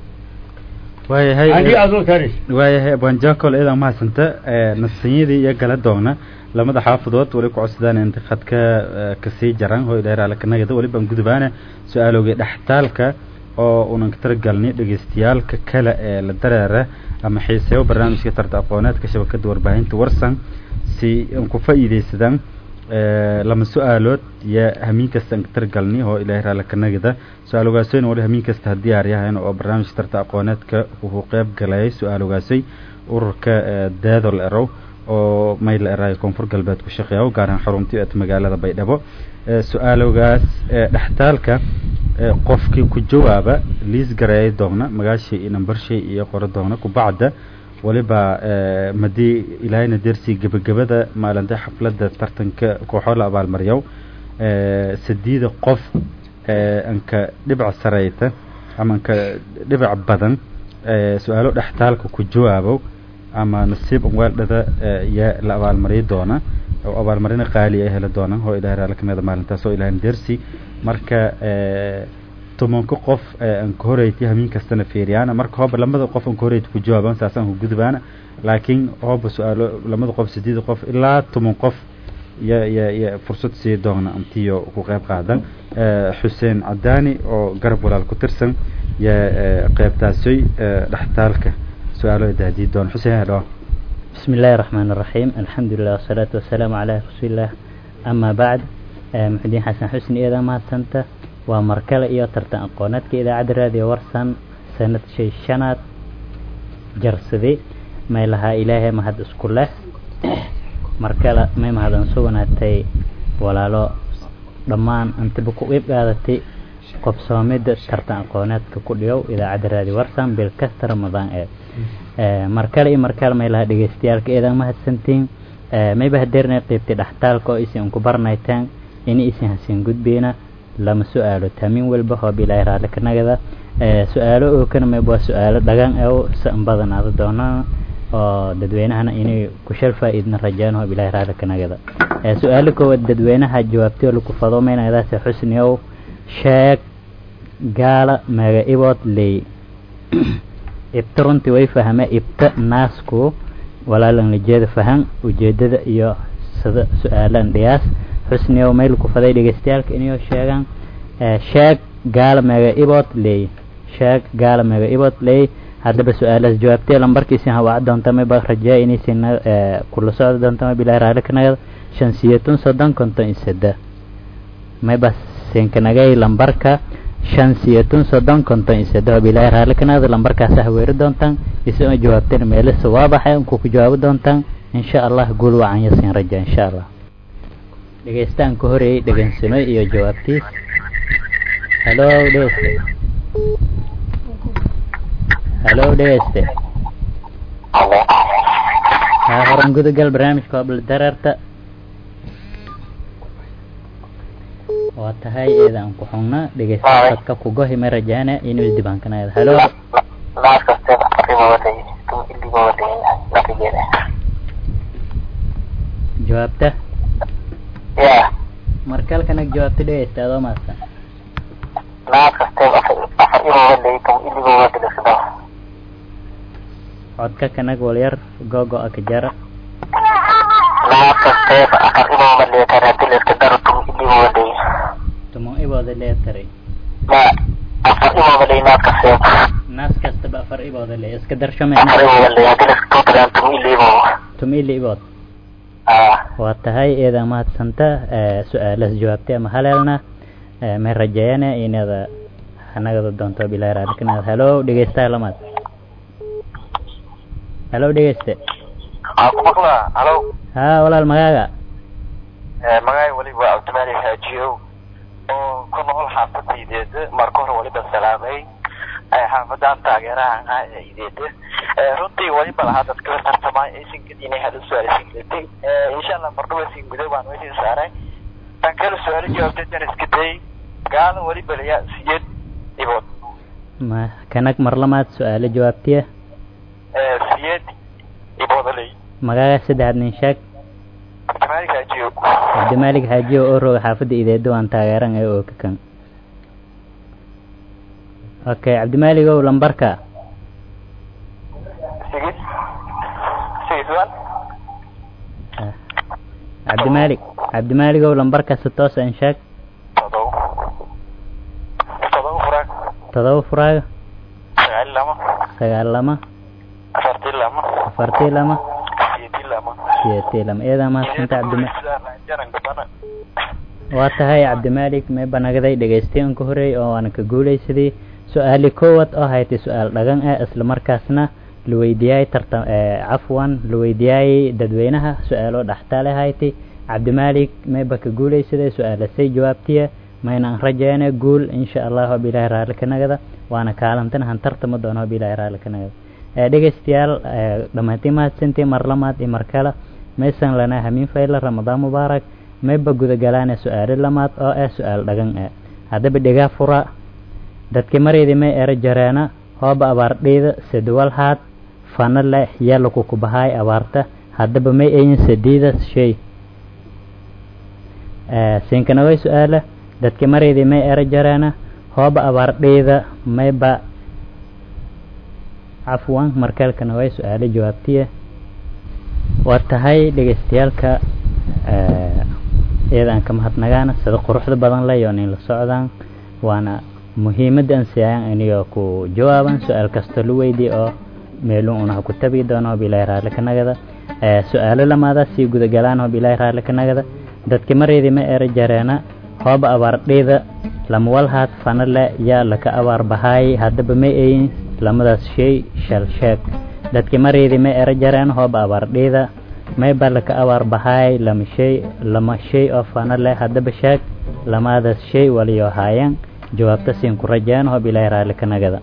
واي هاي عندي أزو تريش واي هاي بانجاكل إذا ما سنت نسيني يقال دونا لما ده حافظوت ولك عسدان أنت خدك كسي جران هو إدارة على كنا جدا ولي بنجدبانه سؤاله جد احتالك أو ونكتر قالني دقيستيالك كلا للدرارة أما حيسيو برنامج كتر تقونات كشبكة دور باهين تورسن سي أنكو فايدة سدان أه لما سؤالات يا همين كستن ترجلني هو إلى هلا كنجدة سؤال وجاسين ولا همين كست هديار يا هنا وبرنامج ترتع قناتك وهو قاب جلاي سؤال وجاسي ورك داد الأرو أو ما يلا الرأي كونفور قلبات وشقيا وقارن حرمتي أتمجال هذا بيدبو أه سؤال وجاس أه نحتالك أه قفك كجوابه ليز جراي دوغنا مجاشي نمبر شيء يقرر دوغنا وبعده ولبا آه مدي إلهينا درسي قبل قبل ما لنده حفلة ترتنك كحول أبال مريو آه سديد قف آه أنك دبع سرايته أما أنك دبع بدن آه سؤاله نحتالك كجوابه أما نصيب أموال هذا آه يا لأبال مريو دونا أو أبال مرينا قالي أهل دونا هو إلهي لك هذا ما لنده سو إلهينا درسي مركا آه tobanka qof aan ka horeeyay habeen kastana fiiriyana marka hooba lamada qof aan ka horeeyay ku jawaabaan saasan ku gudbaana laakiin hooba su'aalo lamada qof sideed qof ilaa toban qof ya ya ya fursad sii doona antiyo ku qayb qaadan Xuseen Cadaani oo garab walaal ku tirsan ya qaybtaasay dhaxtaalka su'aalo daadii doon Xuseen hado بسم الله الرحمن الرحيم الحمد لله والصلاة والسلام على رسول الله أما بعد محمدين حسن حسني إذا ما سنت ومركلة إيو ترتان أقونتك إذا عدر هذه ورسان سنة شيء شنات جرسدي ما لها إلهي ما هد اسكوله مركلة ما ما هد انسونا تي ولا لا ضمان أنت بكو إبقى هذا قب صامد ترتان أقونتك كل يوم إذا عدر هذه ورسان بالكثر رمضان إيه markale iyo markale meelaha dhageystayaalka eedan mahadsantiin may bahadeerna qaybta dhaxtaalka oo isin ku barnaytaan in isin hasin gudbeena lama su'aalo tamin walba hoo bilaa raad ka nagada su'aalo oo kana may baa su'aalo dhagan oo san badan aad doona oo dadweynahana inay ku shal faa'iidna rajaan hoo bilaa raad ka nagada su'aalo koowad dadweynaha jawaabtay lagu fado meynaydaas xusni oo sheeg gaala maga ibad lay ibtarunti way fahma ibta naasku walaalan lijeeda fahan ujeedada iyo sida su'aalan dhiyaas xusni oo meel ku faday dhageystayaalka inay sheegan sheeg gaala maga ibad lay sheeg gaala maga ibad lay hadaba su'aalaas jawaabtay lambarkiisa hawa doonta may ba rajaa inay sin kullu socdo doonta bilaa raadkana shansiyeetun soddon konton isada may ba sin kanagay lambarka shansiyeetun soddon konton isada bilaa raadkana lambarkaas ah weeri doontaan isoo jawaabteen meel sawabaxa ku ku jawaab doontaan insha Allah guul wacan yasin rajaa insha Allah dhageystaan ku horeeyay dhageysano iyo jawaabtiis hello dhegeyste hello dhegeyste ha horan gudagal barnaamijka qabl dararta waa tahay eedan ku xunna dhegeystaadka ku gohi ma rajaana inuu dibaankanaa hello jawaabta ya markal kana jawaabta dhegeysta adoo maasta naad kastee afar iyo wadday kan iligo wadda sida codka kana goolyar gogo akjara naad kastee afar iyo wadday taradil iska daro tum iligo wadday tumo ibada leetare ma afar iyo wadday naad kastee naas kasta ba afar ibada le iska darsho ma afar iyo wadday hadii iska toodaan tum iligo tum iligo ah waa tahay eeda mahadsanta su'aalaas jawaabtay ama haleelna ma rajaayana inada hanagada doonto bilaa raadkana hello dhegeysta lamaad hello dhegeyste aqula hello ha walaal magaaga ee magay wali waa Abdulmani Hajiyo oo ku nool xaafadideeda marka hore wali salaamay ay xaafadan taageeraha ah ideeda ee runtii wali bal hada dadka tartamay aysan inay hada su'aal singatay ee insha Allah mardo way singuday waan way saaray tan kale su'aal jawaabteeda iska day gaal wali bal ya siyad ibad ma kanag marlamaad su'aal jawaabtiya ee siyad ibad lay magaaga saddex nin sheeg Abdulmalik Hajiyo Abdulmalik Hajiyo oo roog xaafada ideeda waan taageeran ay oo ka kan okay Abdulmalik oo lambarka sigis sigis wan Abdulmalik Abdulmalik oo lambarka toos aan sheeg todob todob furaag todob furaag sagaal lama sagaal lama afartii lama afartii lama siyeetii lama siyeetii lama eeda ma santa Abdulmalik waa tahay Abdulmalik may banagaday dhageysteen ku horeey oo aan ka guuleysaday su'aali koowad oo haytay su'aal dhagan ah isla markaasna la weydiiyay tartan ee afwan la weydiiyay dadweynaha su'aalo dhaxtaale haytay Abdulmalik may ba ka guuleysaday su'aalaasay jawaabtiya mayna rajaynaa guul insha Allah bilaa raal kanagada waana kaalantan han tartamo doono bilaa raal kanagada ee dhageystayaal dhamaantii mahadsantii marlamaad iyo markala maysan lana hamiin fayla ramadaan mubaarak may ba guda galaan su'aalo lamaad oo ah su'aal dhagan ah hadaba dhiga fura dadkii mareedii may era jaraana hooba abaardheeda sidwal haad fanala yalla ku kubahay abaarta hadaba may ayin sadiida shay ee sinkana way su'aala dadkii mareedii may era jaraana hooba abaardheyda mayba cafwan markalkana way su-aalo jawaabtiya waa tahay dhegeystayaalka iyadaan ka mahadnagaana sida quruxda badan leh iyo nin la socdaan waana muhiimada aan siiyaan iniyo ku jawaaban su-aal kasta lu weydiiyo oo meelun una ku tabi doono bilaa raali ka nagada ee su-aalo lamaada si guda galaan oo bilaa raali ka nagada dadka mareedi ma era jareena hooba abaardheyda lama walhaad fanale yaa laka abaar bahay haddaba ma ayin lamadaas shay shal sheeg dadka mareedi ma era jareen hooba abaardheyda may ba laka abaar bahay lama shay lama shay oo fanale haddaba sheeg lamadaas shay waliyo haayeen jawaabta siin ku rajaan oo bilaa raali ka nagada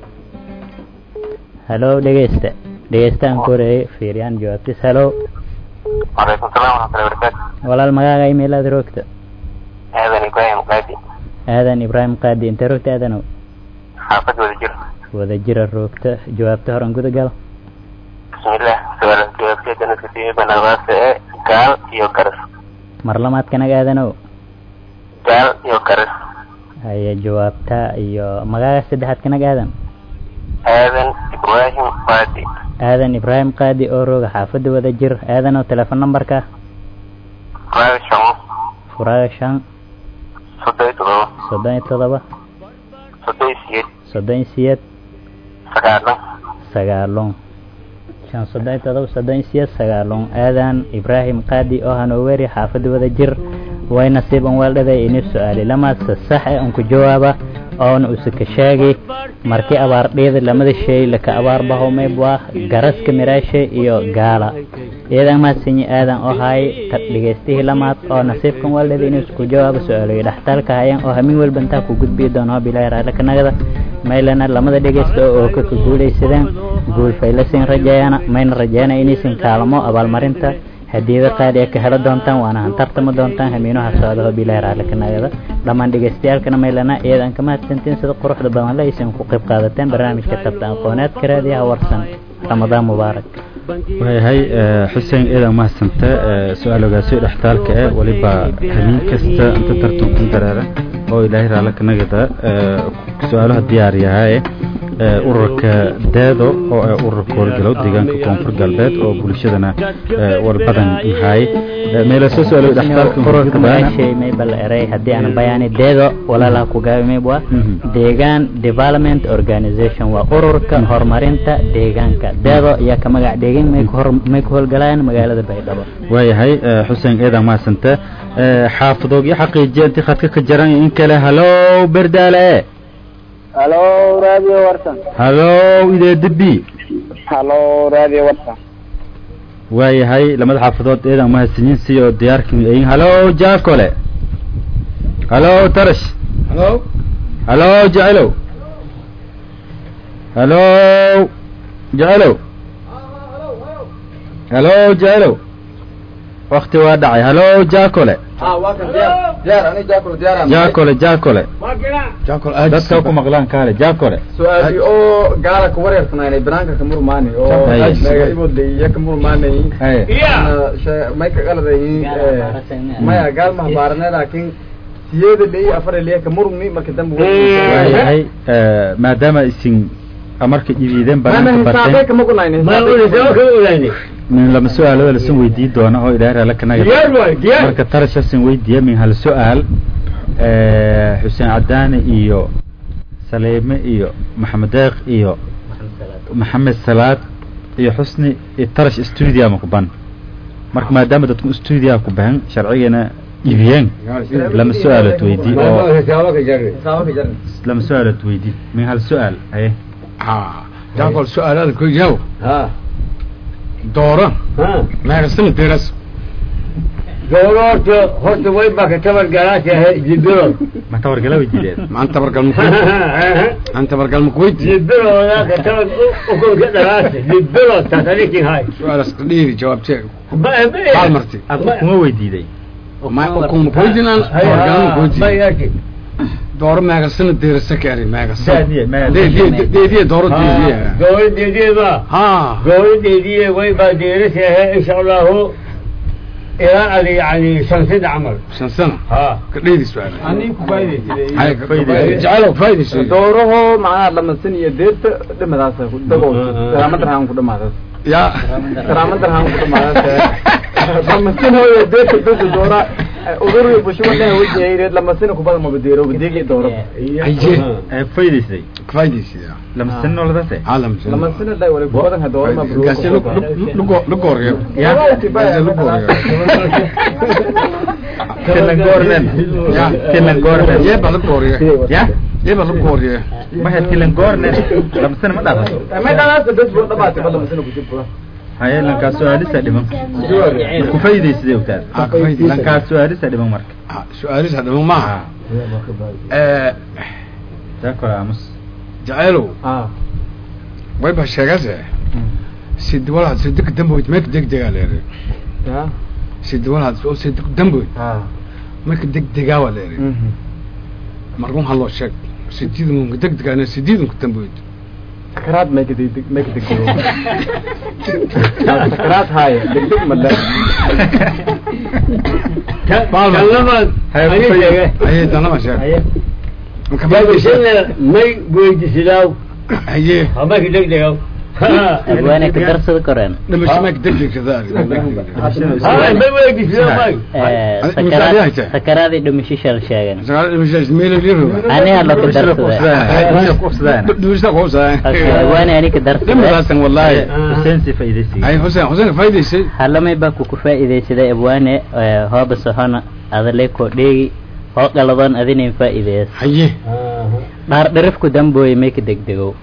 halo dhegeysta dhegeystaan koreey fiiriyaan jawaabtis halo alaykum salaam wa rahmatullahi wa barakatuh walaal magaaga email aad roogta aadan ibrahim qaadi aadan ibrahim qaadi inta roogta aadano xaafad wada jir wada jira roogta jawaabta horan guda gal bismillah su'aal jawaabteeda dadka si banawaas ee gaal iyo karas mar lamaad kanaga aadano gaal iyo karas haya jawaabta iyo magaaga saddexaad kanaga aadan aadan ibrahim qaadi aadan ibrahim qaadi oo rooga xaafada wada jir aadan oo telefoon numberka furaga shan furaga shan soddon iyo todoba soddon iyo todoba soddon iyo siyeed soddon iyo siyeed sagaalon sagaalon shan soddon iyo todoba soddon iyo siyeed sagaalon aadan ibrahim qaadi oo hanooweri xaafada wada jir way nasiiban waaldhaday inay su-aali lamaad sax ah ku jawaaba oona usaka sheegay markii abaardheyda lamada shay laka abaar baho maybwa garaska miraashe iyo gaala iyadaan mahadsanyi aadan oo haay dhagaystihii lamaad oo nasiibkan waaldhaday inay isku jawaabo su-aaloyo dhextaalka hayaan oo hamin walba intaa ku gudbiyi doono bilaa raali ka nagada maylana lamada dhegaysta oo ka ka guulaysadeen guul faylasin rajeeyana mayna rajeeyana inaysan kaalmo abaalmarinta hadiyada qaali ah ka helo doontaan waana hantartama doontaan hamiinaha socdo bilaa raali ka nagada dhammaan dhagaystayaalkana maylana iyadaan ka mahadsantiin sida quruxda badan la aysan ku qayb qaadateen barnaamijka tabta aqooneedka raadiyaha warsan ramadaan mubaarak wayahay xuseen iyadaan mahadsanta su-aalogaasi dhextaalka eh waliba hamiin kasta inta tartankan dareera oo ilaahay raali ka nagada su-aalaha diyaar yahay ururka deedo oo ay ururka howlgalow deegaanka koonfur galbeed oo bulshadana walbadan yahay meelo soo soo dhaxtalka ururka maashay may bal eray hadii aan bayaani deedo walaalaha ku gaabimay baa deegaan development organization waa ururka horumarinta deegaanka deedo iyo ka magac deegaan may ku may ku howlgalaan magaalada Baydhabo waayahay Xuseen eedan maasanta xaafadoog iyo xaqiijinti khadka ka jaran in kale halo berdale halo radio warsan halo ide dibi halo radio warsan waayahay lamada xaafadood eedan mahadsanyin si oo diyaarkii ay halo jaakole halo tarash halo halo jacelo halo jacelo halo jacelo waqti waa dhacay halo jaakole ah waa kan diyaar diyaar ani jaakole diyaar jaakole jaakole jaakole dadka ku maqlaan kaale jaakole su'aali oo gaala ku wareersanay banaanka ka murmaani oo meega ibod leeyahay ka murmaani ee ma ka qaladay ma ya gaal ma baarnaa laakiin siyada leeyahay afar leeyahay ka murmi marka dambe waayahay maadaama isin amarka iibideen banaanka bartay ma kunaynay ma oolay من لما سؤال ولا سن ويدي دونا هو إدارة لك نجد مركز ترى سن ويدي من هالسؤال أه حسين عداني إيو سليم إيو محمد داق إيو محمد سلات إيو حسني الترش استوديو مقبان مرك ما دام تكون استوديو مقبان شرعينا يبين لما سؤال تويدي لما سؤال تويدي من هالسؤال أيه ها جاكل سؤال هذا كل جو ها دورة ما يرسل الدرس دورات هوت وين بك تبر جلاش جبرو ما تبر جلاوي جديد ما أنت برجع المكويت أنت برجع المكويت جبرو لا كتبر أقول كذا راس جبرو تساليك هاي سؤال أسقليري جواب شيء بالمرتي مو ويدي ما أكون مكويت أنا برجع المكويت دور ما يرسل الدرس سكري ما يرسل دي دي دي دي دور دي دي دور دي دي با ها دور دي دي وين بدرس إن شاء الله هو إلى يعني سنة سنة عمل shan sano ها kadheedi su'aal ani ku faa'iideysay hay ka faa'iideysay jacayl ku faa'iideysay dooraho macnaha lama sin iyo deedta dhimadaas ku dago salaamada rahan ku dhamaadaas ya salaamada rahan ku dhamaadaas lama sin iyo deedta dadka doora udur iyo bushwada wajiyay lama sin ku badan ma badeero badeegi doora aye ay faa'iideysay ka faa'iideysay lama sin wala dadse alam sin lama sin day wala ku badan ha doora ma bro gaasi lugo lugo reeb ya gaasi lugo reeb kena gornen ya kena gornen ye ba lugo reeb ya ye ba lugo reeb ma had kelen gornen lama sin ma dhaafay ma dhalaas dad buu dhabaatay lama sin ku jibba haye lan ka su'aalisa dhiman ku faa'iideysay ugtaad ah ka faa'iideysay lan ka su'aalisa dhiman marka ah su'aalis hadaba ma ee taakala amus jacaylo ah way ba sheegase sid wala sid dambo meek degdega leere ya sid wala soo sid dambo ah meek degdega wala leere markuu halo sheeg sidii mun degdega na sidii ku dambo sakaraad ma ka degdeg ma ka degdeg sakaraad haye degdeg ma la كلمة هاي aye tanama sheeg marka ما بيشنا ما بيجي سلاو aye هما كده كده abwaane ka darsada koreen لما شمك دقدق كذا ها ما بيجي سلاو ما sakaraadii dhimasho shal sheegan شغال مش ميل اللي aniga la ka darsada دوشتا قوسا abwaane ani ka لما darsada راسن والله حسين سي فايدتي اي حسين حسين فايدة شيء halamay baa ku ku faa'iideysaday abwaane hooba sohona adalay ko dheegi oo qaladan adinay faa'iideys حيه dhaar dharafku dambooy may ka degdego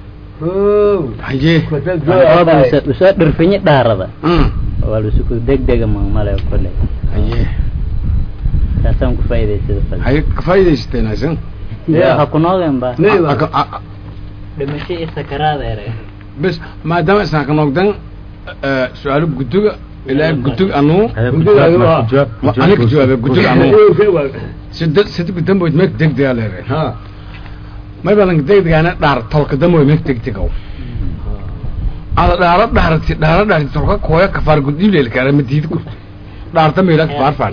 حيه hooba usoo dhirfinyi dhaarada امم waa lu suku degdega ma male kole حيه taasaan ku faa'iideysaday fal حيه فايدة شيء ناسن ha ku noogeen ba dhimasho iyo sakaraad eray بس ما دام اسنا كنوقدن سؤال قدوغ الى قدوغ انو انا كجواب قدوغ انو سد سد قدام بيت مك دق دق عليه ها ما يبان دق دق انا دار تلك دم مك دق دق على دار دار دار دار تلك كويا كفار قديم ليل كلام مديد دار تميلا كفار فات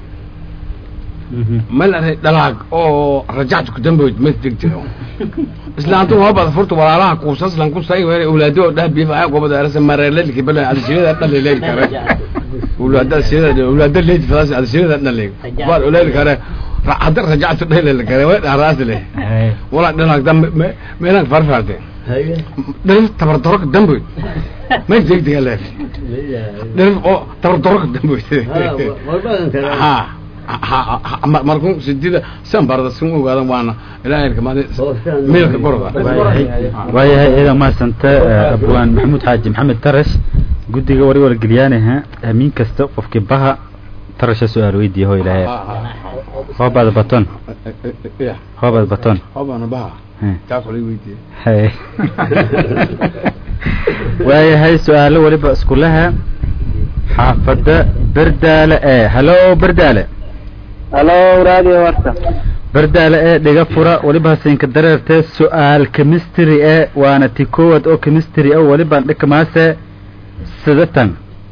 مال دلاق او رجعت قدام بيت مك دق دق islaantu waa bad furtu walaalaha kuusas lan ku say weeray awlaado dhabi baa qob daaras mareelki bal alshirada dhalay kare awlaado sida awlaado leed faas alshirada dhalay bal awlaad kare raad rajactu dhalay kare way dharaas leh wala dhanaag dam meelan farfaade هاي dhalin tabar darok dambe ma jeegdiga leh dhalin oo tabar darok dambe ها والله انت ha markuu sidida san barada sun ogaadan waana ilaahay kamaade meelka qorada waayahay iyada ma santa abwaan maxamuud xaaji maxamed tarash gudiga wari wala geliyaanaha amiin kasta qofkii baha tarasha su'aal weydiiyo hoo ilaahay hoobad baton hoobad baton hoobana baha taa kale weydiiyo hay waayahay su'aalo waliba isku laha xaafada bardaale ee halo bardaale halo radio warta bardaale ee dhiga fura waliba hasiinka dareertee su'aal chemistry ee waana ti koowad oo chemistry oo waliba dhikamaase sidatan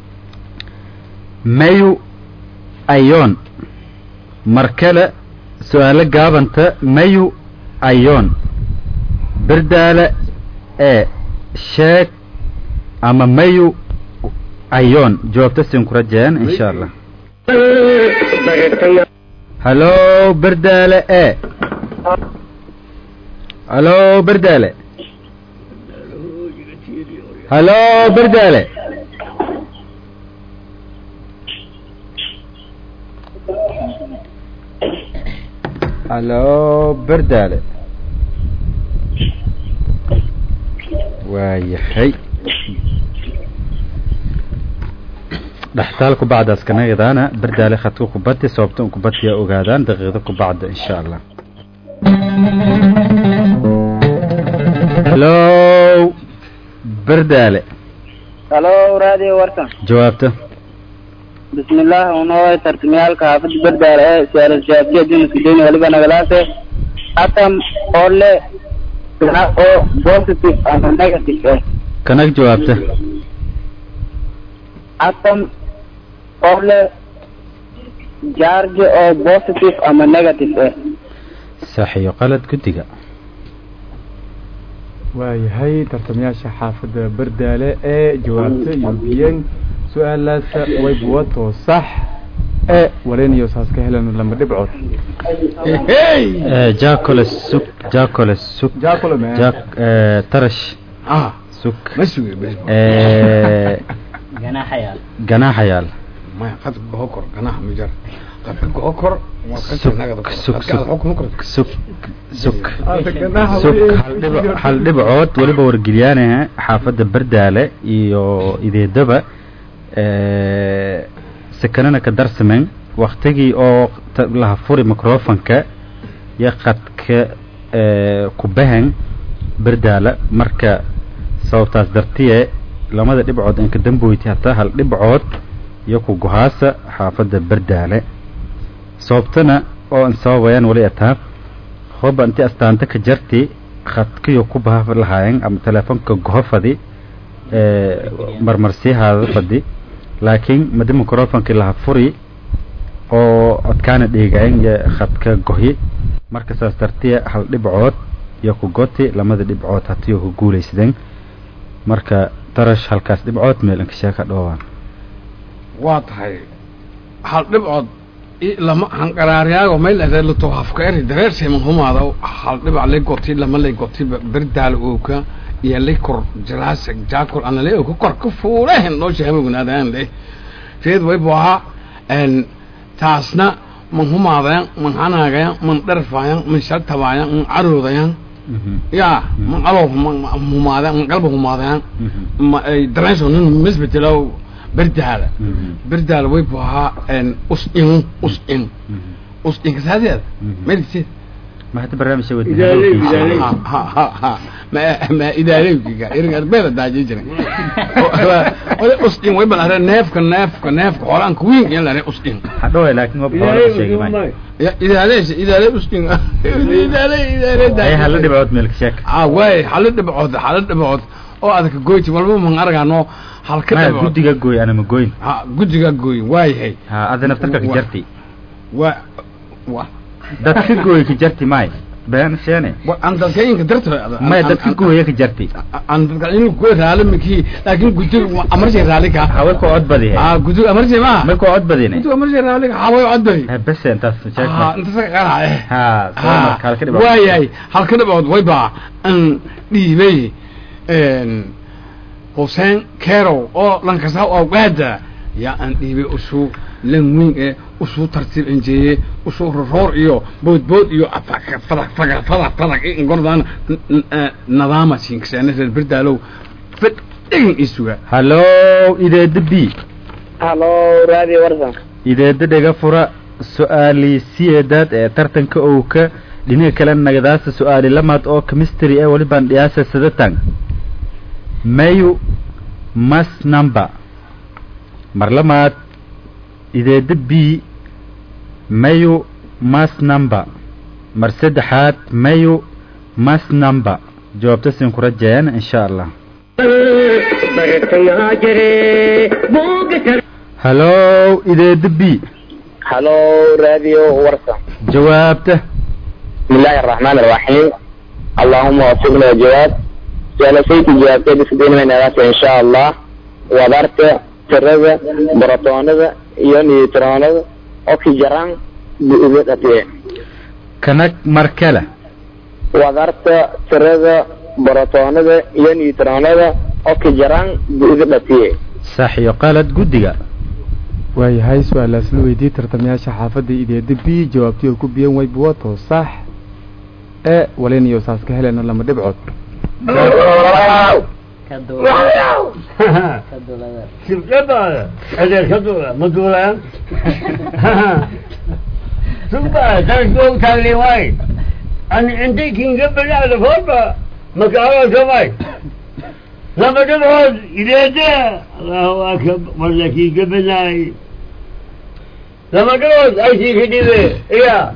mayu ayon markale su'aalo gaabanta mayu ayon bardaale ee sheeg ama mayu ayon jawaabta siin ku rajeen insha Allah halo bardaale ee halo bardaale halo bardaale halo bardaale waayahay dhaxtaalku bacdaas kana yadaana bardaale khadku kubadti sababta uu kubadtiya ogaadaan daqiiqada ku bacda insha Allah hello bardaale halo radio warta jawaabta bismillah unoo tartimiyalka xaafad bardaale ee su'aal jawaabtiya dinka deyn waliba nagalaase atam ole oo positive and negative kanag jawaabta atom قول جارج او بوزيتيف اما نيجاتيف اه sax iyo qalad guddiga waayahay tartamayaasha xaafadda bardaale ee jawaabta iyo biyeen su-aalaas way buwato sax ee waleenayo saas ka helan lama dhibcood jaakole suk jaakole suk jaakole ma jaak tarash ah suk masuge ee ganaaxayaal ganaaxayaal ما قد بهكر جناح مجر قد بهكر suk suk suk suk suk hal dhibcood waliba wargelyaanaha xaafadda bardaale iyo ideedaba sakanana ka darsameen waktigii oo laha furi microfonka iyo qadka ku bahan bardaale marka sababtaas dartiye lamada dhibcood in ka damboyti hataa hal dhibcood iyo ku gohaasa xaafadda bardaale sababtana oo aan sababayaan wali ataa hoba intii astaanta ka jarti khadkiyo ku baha lahaayeen ama teleefonka gohofadi marmarsiihaada fadhi laakiin madi microfonki laha furi oo codkaana dheegayn iyo khadka gohi marka saas dartiya hal dhibcood iyo ku goti lamada dhibcood hatiyo ku guulaysadeen marka tarash halkaas dhibcood meel inka sheeka dhoowaan waa tahay hal dhibcood lama hanqaraariyaago meel adeelo to hafkeeri dareersay mahumaada hal dhibac lay goti lama lay goti bardaal ooka iyo lay kor jaraasig jaakol ana lay ooka kor ka fuulahen noo sheeganaadaan leh jeed way baa en taasna mahumaadaan man hanaagayaan man dharfaayaan man shartabaayaan man caroodayaan ya man alo mahumaadaan man qalbo humaadaan ma ay dareeso nin misbitilo برجال برجال ويبوها ان اسئن اسئن اسئن كسادة ما يصير ما هذا برنامج سويت ها ها ها ما ما إداري كذا يرجع بيرد داجي جري ولا اسئن ويبان هذا ناف كناف كناف قران كوين يلا هذا اسئن هذا لكن ما بقول شيء ما يا إداري إداري اسئن إداري إداري أي حل اللي بعود ملك شك آه واي حل اللي بعود حل اللي بعود oo aad ka goyti walba man aragano halka dhibcood gudiga gooy ana ma gooyn ha gudiga gooy waayay ha adana naftarka ka jarti wa wa dadka gooy ka jarti may baan sheene wa anta kayinka darto ma dadka gooy ka jarti aan dadka inuu gooy raalimki laakiin gudiga amarjay raalika hawal ko cod badi ah gudiga amarjay ma ma ko cod badine gudiga amarjay raalika hawal cod badi ha bas inta sheek ha inta saga qaraay ha soo halka dhibcood waayay halka dhibcood way baa an dhiibay حسين كيرو او لانكسا او غادا يا ان ديبي اسو لنوين اي اسو ترتيب انجي اسو رور iyo بود بود iyo afak fadak fadak fadak fadak in gordaan nidaam sinksana birdaalow fid in isuga hallo ide dbi hallo radio warsan ide dadega fura su'aali siyeedad ee tartanka oo ka dhinaca kale nagadaas su'aali lamaad oo chemistry ee wali baan dhiyaasa sadatan mayu mas number marlamaad ideeda b mayu mas number mar saddexaad mayu mas number jawaabta siin ku rajayaan insha allah hallo ideeda b hallo radio warsan jawaabta بسم الله الرحمن الرحيم اللهم وفقنا الجواب أنا سيت جوابتي بسدين من الناس إن شاء الله وضرت ترزة برطانة يعني ترانة أوكسجين بإذن كنك مركلة وضرت ترزة برطانة يعني ترانة أوكسجين بإذن صحيح قالت قدية waayahay su-aalaas la weydiiyey tartamayaasha xaafadda ideeda b jawaabtii ku biyan way buwato sax ee walinayo saas ka helena lama dhibcood سبحان هذا كذا مدولا سبحان ترجو تالي واي أنا عندي كين قبل على فوق مكان سماي لما تبعد إذا جاء الله أكبر ولا كي قبل هاي لما تبعد أي شيء كذي إياه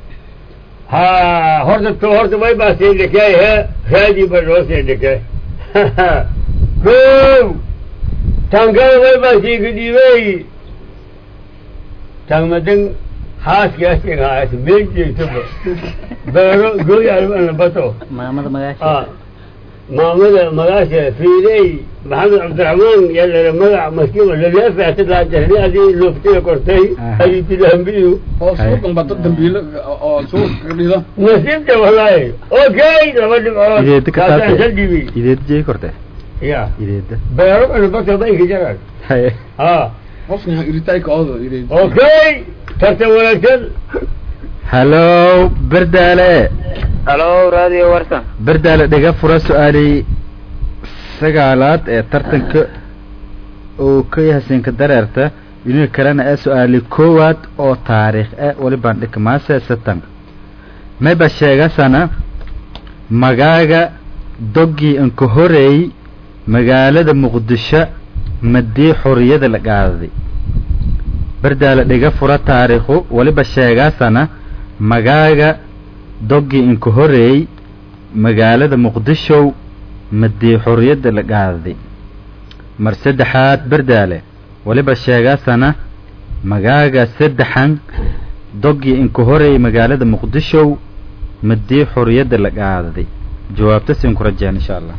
ها هرت هرت ما يبغى لك هي هذه بروس لك كم تانكا ما يبغى كذي وي تغمدن خاص كاسي خاص بيجي تبو بيرو قوي على أنا بطو محمد مغاشي آه محمد مغاشي في لي محمد عبد الرحمن يلا لما مسكين ولا لا في اعتدال الجهرية هذه لوفتي كورتي هذه تلهم بيو oo suuqan bad dambiilo oo suuq qadiida نسيت والله اوكي لما نبقى ideed ka taabtay ideed jey korte يا ideed بيرو أنا بطو ضيق جرال haye اه qofna iritay ka oodo irid اوكي ترتب ولا تل hallo berdaale halo radio warsan berdaale dhiga fura su-aalii sagaalaad ee tartanka uu ka yahasinka dareerta inuu kalena ee su-aalii koowaad oo taariikh ah walibaan dhikmaase satan mayba sheegasana magaaga doggii inka horeey magaalada muqdisho madii xoriyada la qaaday berdaale dhiga fura taariikhu waliba sheegaasana magaaga doggii inka horeey magaalada muqdisho madii xoriyada la qaaday mar saddexaad berdaale waliba sheegaasana magaaga saddexan doggii inka horeey magaalada muqdisho madii xoriyada la qaaday jawaabta siin ku rajaan insha allah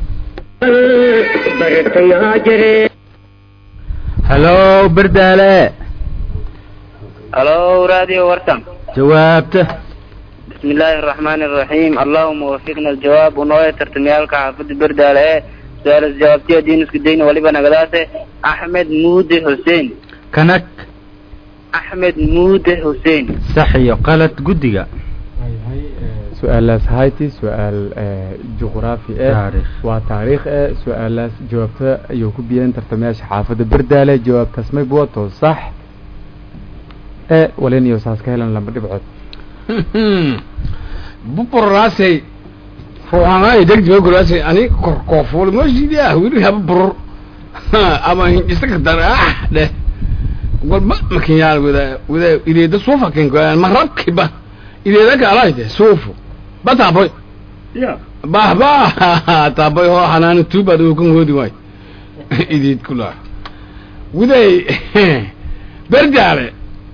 hallo berdaale halo radio warsan jawaabta بسم الله الرحمن الرحيم اللهم وفقنا الجواب ونوية ترتميالك حافظ بردالة سؤال الجوابتي دين اسكدين وليبا نقداسة أحمد مودي حسين كانك أحمد مودي حسين صحي قالت قدقة سؤال هايتي سؤال جغرافي تاريخ وتاريخ سؤال جوابته يوكو بيان ترتمياش حافظ بردالة جواب تسمي بواتو صح اه ولين يوساس كهلا لما تبعد bupor raasay ruuxanay degdeg guraasay ani kor kooful masjid ah wili hab bur ama istaka darah de walba makiyaal wada wada ideeda suufa kan go'an marabkiba ideeda ka alaayde suufu bata boy يا bah bah ta boy ho hanan tuba do kun hodi way ideed kula widay berdaale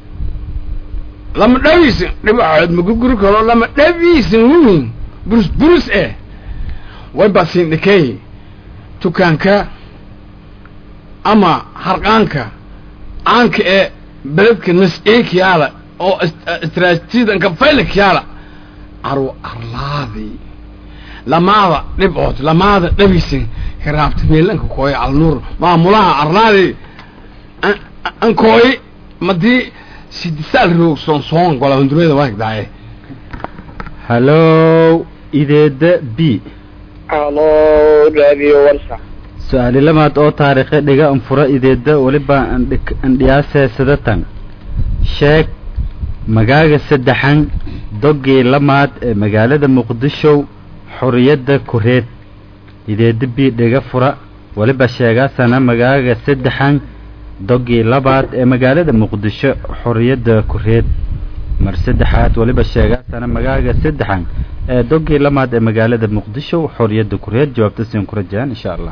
lama dhawiisin dhibacood ma gurguri karo lama dhawiisin wuhin burus burus eh way basin dhikay tukaanka ama harqaanka caanka ee beledka nas-eekiyaala oo istraatiidanka faylkiyaala arwo arlaadi lamaada dhibcood lamaada dhawiisin hiraabta meelanka kooy alnuur maamulaha arlaadi an kooy madii sidisal roog son son gola hundurada waa gdaay hallo ideeda b halo radio warsan su-aali lamaad oo taariikhe dhiga anfura ideeda waliba andhiyaasee sidatan sheeg magaaga saddexan doggii lamaad ee magaalada muqdisho xoriyadda kureed ideeda b dhiga fura waliba sheegaasana magaaga saddexan doggii labaad ee magaalada muqdisho xoriyadda kureed mar saddexaad waliba sheegaasana magaaga saddexan ee doggii lamaad ee magaalada muqdisho xoriyadda kureed jawaabta siin ku rajaan insha allah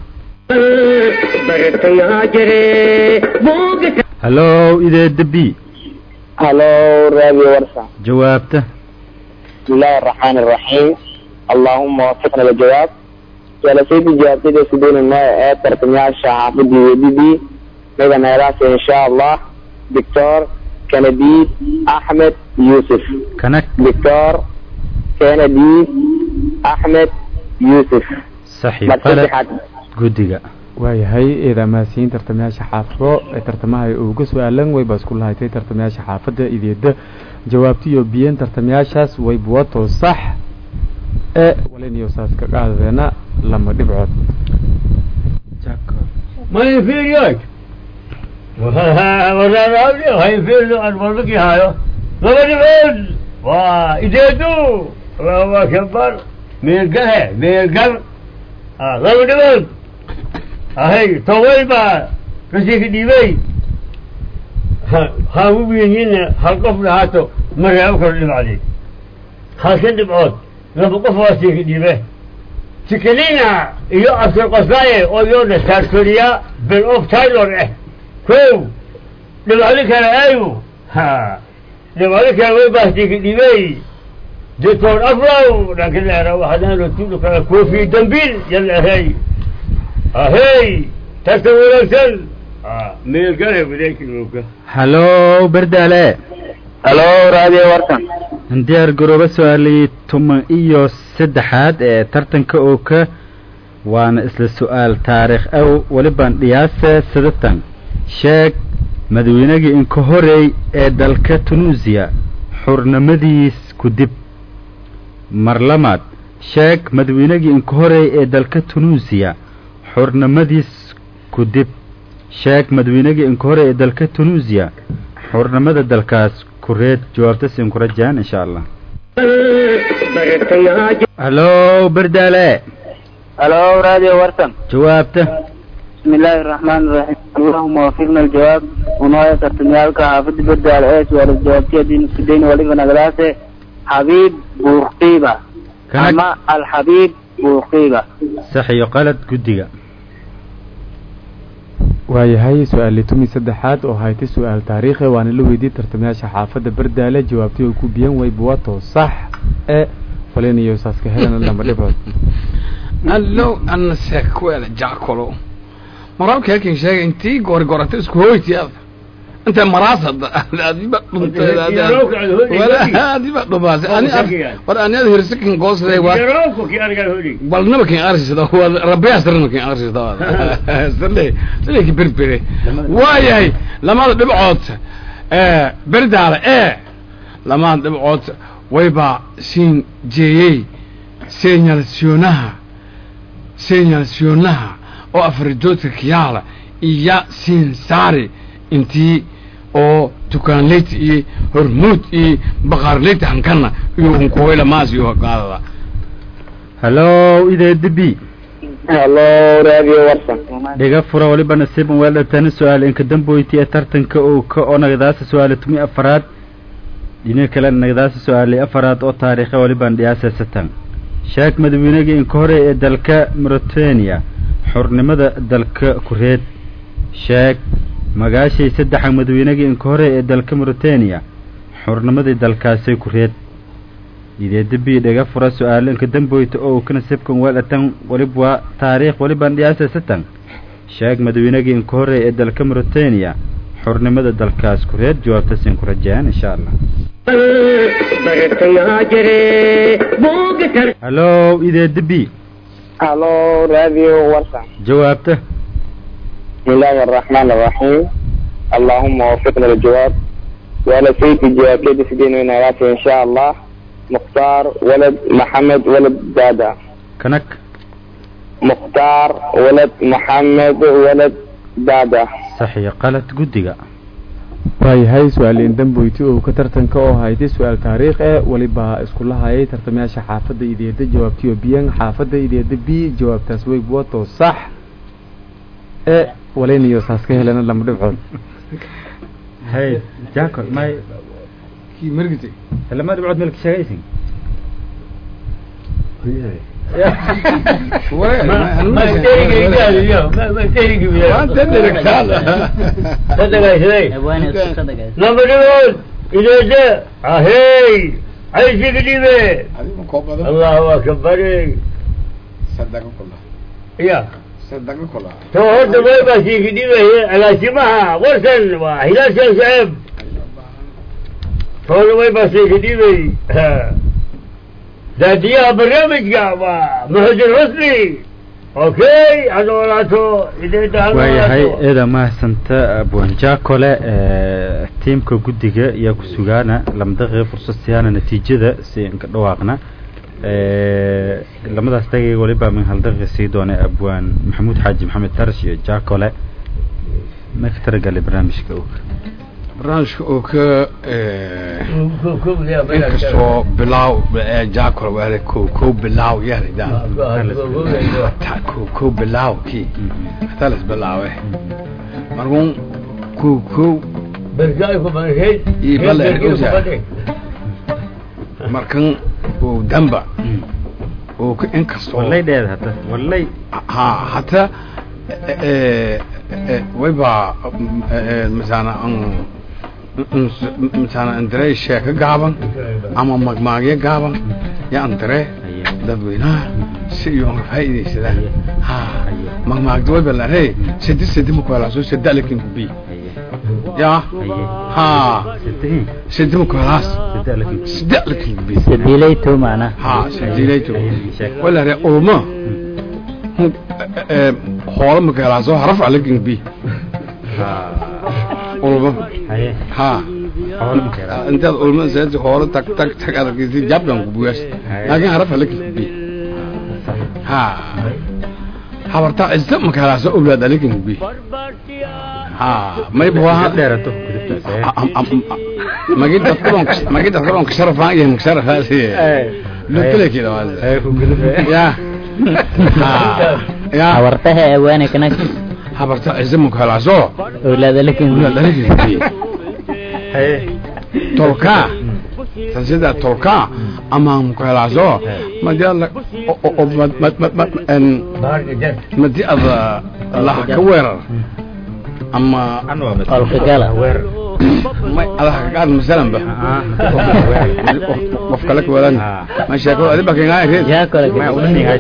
hallo ideeda b halo radio warsan jawaabta بسم الله الرحمن الرحيم اللهم وفقنا للجواب يا سيدي جوابتي دي سيدين النوع ترتميال شعب دي ودي دي ميدا نيراسي ان شاء الله دكتور كندي احمد يوسف كنك دكتور كندي احمد يوسف صحيح قالت قدقة waayahay eedamaasiin tartamayaasha xaafado ee tartamaha ay uga su-aalan wayba isku lahaydtay tartamayaasha xaafadda ideeda jawaabtiyo biyan tartamayaashaas way buwato sax ee waliniyo saas ka qaadadeena lama dhibcood ما يفيد ورانا أولي هاي يفيد عن مربكي هايو لما نفيد وإديتو الله أكبر من القهر من القهر لما نفيد هاي طويل با كسيك ديبي هاو بينين هالقفل هاتو مرة أكبر اللي بعدي هالكن دبعود لما قفوا سيك ديبي سكلينا يقف القصاية أو يونا سارسوريا بالأوف تايلور إيه كو نبعلك أنا أيو ها لما لك وين بحتي كديبي دكتور أفراو لكن لا واحد أنا تقول كوفي دمبيل يلا هاي هاي تكتبوا لك آه ميل كله بديك نوكا هلو بردالة هلو راديو ورسن diyaar garooba su-aalii toban iyo saddexaad ee tartanka ooka waana isla su-aal taariikh aw welibaan dhiyaasa sadatan sheeg madaweynagii inka horeey ee dalka tunuusiya xurnimadiis ku dib mar lamaad sheeg madaweynagii inka horeey ee dalka tunuusiya xurnimadiis ku dib sheeg madaweynagii inka horeey ee dalka tunuusiya xurnimada dalkaas kureed jawaabta siin ku rajaan insha Allah halo bardale halo radio warsan jawaabta bismillahir rahmanir rahim allahumma wafiqna aljawab ونوية ترتميالك حافظ بردال ايش والجوابتي دين السدين وليفا نغلاسي حبيب بوخيبة اما الحبيب بوخيبة صحي قالت قدية waayahay su-aal tumi saddexaad oo haytay su-aal taariikhi waana la weydiiyey tartamayaasha xaafadda bardaale jawaabtii ku biyan way buwato sax ee faleniyo saaska helana lama dhibcood allo an sekwela jaakolo marabka halkan sheegay intii goor goorata isku hooytiyaad inta maraasad adiba dhunteeda wala adiba dhubaas ani war ani hada hirsikin goosay waa balnaba kin arsida rabbi asrna kin arsida sallay sallay ki berbere waayay lamada dhibcood ee berdaala ee lamada dhibcood wayba siin jeeyay señalacionaha señalacionaha oo afridoodka kiyaala iya siin saari intii oo tukaanleyd iyo hormuud iyo baqaarleyd hankana iyo unkuweyla maas iyo qaadada halo ida dibi halo radio warsan dhiga fura waliba nasiib wala tan su'aal in ka damboyti tartanka oo ka onagdaas su'aal tumi afraad dina kala nagdaas su'aal afraad oo taariikh waliba dhiyaasatan sheek madaweynagi in ka hore ee dalka Mauritania xornimada dalka kureed sheek magaashay saddex madaweynagi in ka hore ee dalka Mauritania xornimada dalkaasay kureed ideedbi dhaga fura su'aal in ka damboyto oo kana sibkan walatan waliba taariikh waliba dhiyaasatan sheek madaweynagi in ka hore ee dalka Mauritania xornimada dalkaas kureed jawaabta siin ku rajaan insha Allah halo ideedbi halo radio warsan jawaabta بسم الله الرحمن الرحيم اللهم وفقنا للجواب ولا سيد الجواب كيد سدين ونالاتي إن شاء الله مختار ولد محمد ولد دادا كنك مختار ولد محمد ولد دادا صحيح قالت قدقة waayahay su-aaliin damboyti oo ka tartanka oo haytay su-aal taariikh ee waliba isku lahayay tartamayaasha xaafadda ideeda jawaabtiyo biyan xaafadda ideeda b jawaabtaas way buwato sax ee waleniyo saaska helana lama dhibcood hay jaako may ki margitay lama dhibcood meel ka sheegaysin ما ما تيجي قال اليوم ما ما تيجي ما تدرك هذا صدق شيء لما نقول إذا جاء هاي عايش قديمة الله أكبر صدقوا كلها يا صدقوا كلها تو هذا ما يبغى شيء قديمة على سماها ورسن وهلال شعب تو هذا ما يبغى شيء قديمة ذاتيها برنامج قاعدة مهجر رسمي اوكي انا ولاتو waayahay eeda mahadsanta buanjakole tiimka guddiga iyo ku sugaana lama daqiiqo fursad siyaana natiijada si inka dhawaaqna lamadaas tagay waliba min hal daqiiqo sii doona abwaan maxamuud xaaji maxamed tarash iyo jakole ma ka taragalay barnaamijka og barnaamijka oo ka inkastoo bilaaw jaakol waale ko ko bilaaw yaaridan ko ko bilaaw ki talas bilaawe margun ko ko برجعي كمان يبلغ markan oo damba oo inkastoo wallahi dheer hata wallahi ha hata ee ee wayba مثلا مثلا اندري sheeko gaaban ama magmaagyo gaaban ya andre dadweynaha si iyo faa'iideysadaan ha magmaagdo way balahay sidii sidii ma kala soo sadalakin ku bi ya ha sidii ma kala sadalakin ku bi sadiilayto maana ha sadiilayto wala re ulma ee xoolo ma kala soo haraf alakin bi ha ulma ha انت ulma saad xoolo tag tag tag aragtay jabdan ku buuyaas laakiin haraf alakin ku bi ha habarta isda ma kala soo awlaad alakin ku bi ha may buuha dheerato magid dadkoon magid dadkoon ka sharafaan iyo ka sharafaasi ee lutile kida waa ee ku gudbe ya ha ya habartaha awaana kana habarta isda ma kala soo awlaad alakin awlaad alakin ku bi hay tolka sida tolka ama mukalazo madiyala o en madiyada la ka weerar ama tolka gala weer ما الله قاعد مثلا به وفكلك ولا ما شاكو هذا بقى هاي ما ودني هاي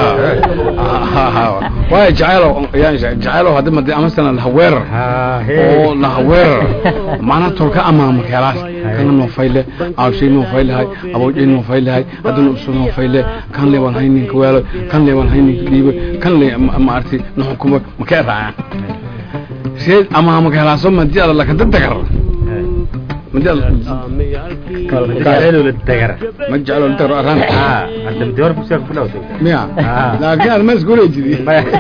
واي جعله يعني جعله هذا ما مثلا الهوير او الهوير معناته ترك امام خلاص كان نو فايله او شيء نو فايله هاي ابو جي نو فايله هاي هذا نو فايله كان لي وان هاي نيك ويل كان لي وان هاي نيك ديب كان لي ما ارتي نحكم ما كيرا شيء امام خلاص ما دي الله كنت تذكر مجال قالوا للتجرة ما جعلوا التجرة ران اه انت بدور بسير فلوس ميا لكن انا مسؤول يجري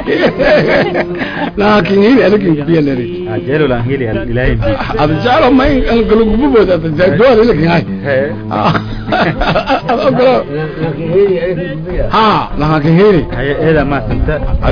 لكن هي لكن بيلري جعلوا لانجيلي الهي هذا جعلوا ما يقولوا قبوبه ده دول لك هاي ها لكن هي هذا ما انت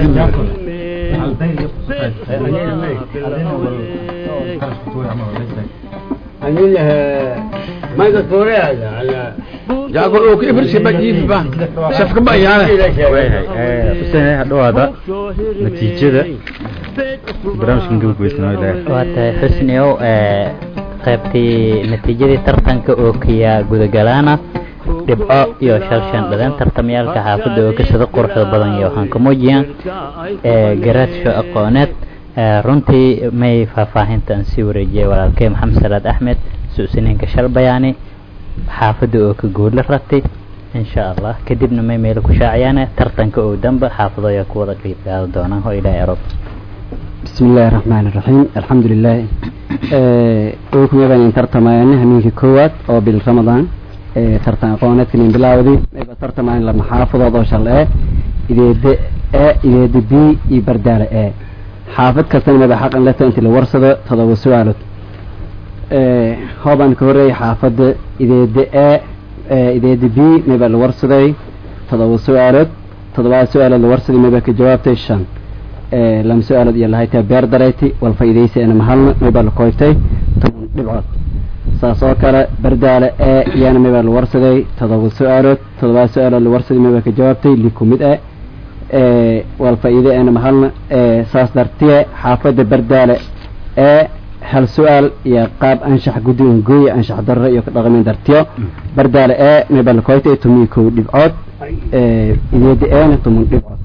أنيلها ما يقصوري هذا على جاكل أوكي برشة بجيب با شفك با يعني بس هنا هذا هذا نتيجة برامج كنقول كويسنا ولا وات حسنيو قيبتي نتيجة ترتنك أوكيا جود جلانا dhibco iyo shalshan badan tartamyaalka xaafadda oo ka sida quruxda badan iyo waxaan ka muujiyaan ee garaadka aqooneed runtii may faahfaahintan si wareejiyay walaalkay Maxamed Salaad Axmed suusineenka shal bayaani xaafadda oo ka guul ratay insha Allah kadibna may meel ku shaaciyana tartanka oo damba xaafadda ay ku wada qeyb qaadan doonaan oo ilaahay rab bismillaahir rahmaanir rahiim alxamdulillaah ee oo kuma baan tartamayna hameenkii koowaad oo bil ramadaan tartan aqooneedka in bilaawdi ay tartamaan la maxaafadooda oo shal ee ideeda ee ideeda b iyo bardaale ee xaafad kastana ma xaqan la taanti la warsado todoba su'aalood ee hooban ka horeey xaafada ideeda ee ideeda b ma baa la warsaday todoba su'aalood todoba su'aalood la warsaday ma baa ka jawaabtay shan ee lam su'aalood iyo lahayd beer dareyti wal faa'iideysi ana mahalna ma baa la qoytay toban dhibcood saasoo kale bardaale ee iyana ma baa la warsaday todoba su'aalood todoba su'aalood la warsaday ma baa ka jawaabtay li kumid ah ee wal faa'iido ana mahalna ee saas dartiye xaafada bardaale ee hal su'aal iyo qaab anshax gudin gooy anshax darro iyo ka dhaqamin dartiyo bardaale ee ma baa la qoytay toban kow dhibcood ee ideeda ee toban dhibcood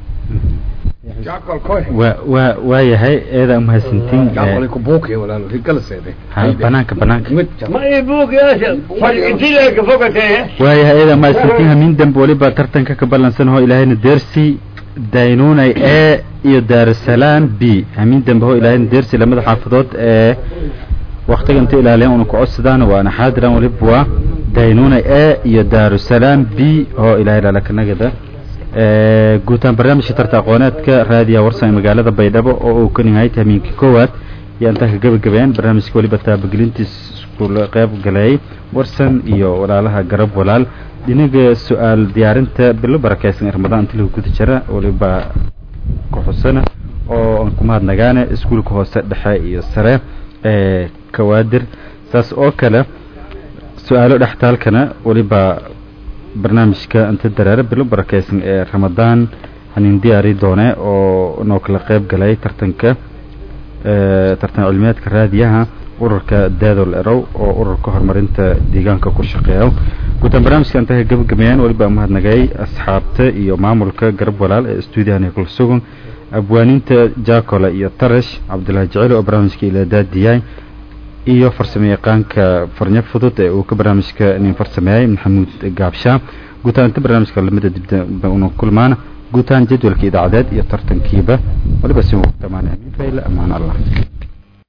waa waa waa yahay eeda mahadsantiin jacol ku buuqay walaal rikala seeday hay banaanka banaanka ما يبوك يا شيخ فرقتي لك فوقتي waa yahay eeda mahadsantiin hamin dambe waliba tartanka ka balansan oo ilaahayna deersi daynuunay ee iyo daarusalaam b hamin dambe oo ilaahayna deersi lamada xaafadood ee waqtigan inta ilaaliyaan uu ku codsadaan waana xaadiran waliba waa daynuunay ee iyo daarusalaam b oo ilaahay la kanagada ee guutaan barnaamijka tartan aqooneedka raadiyo warsan magaalada Baydhabo oo uu ka yahay tamiinka koowaad yanta ka gabagabeen barnaamijka waliba taabagelintiis iskuul qayb galay warsan iyo walaalaha garab walaal dinaga su'aal diyaarinta bil barakeysan Ramadaan inta lagu guda jira waliba ku xusana oo aan ku mahadnagaane iskuulka hoose dhexe iyo sare ee kawaadir saas oo kale su'aalo dhaxtaalkana waliba barnaamijka inta dareere bil barakeysan ee Ramadaan hanin diyaari doone oo noo kala qayb galay tartanka ee tartan cilmiyeedka raadiyaha ururka daadol erow oo ururka horumarinta deegaanka ku shaqeeya gudan barnaamijka inta gabagabeeyaan waliba mahadnagay asxaabta iyo maamulka garab walaal ee stuudiyaha kula sugan abwaaninta Jaakola iyo Tarash Cabdullaahi Jacayl oo barnaamijka ila daadiyay iyo farsamayaqaanka farnya fudud ee uu ka barnaamijka nin farsameeyay Maxamuud Gaabsha guutaanta barnaamijka lamada dibda uu kulmaana guutaan jadwalka idaacadeed iyo tartankiiba waliba si uu tamaanay fayla amaan Allah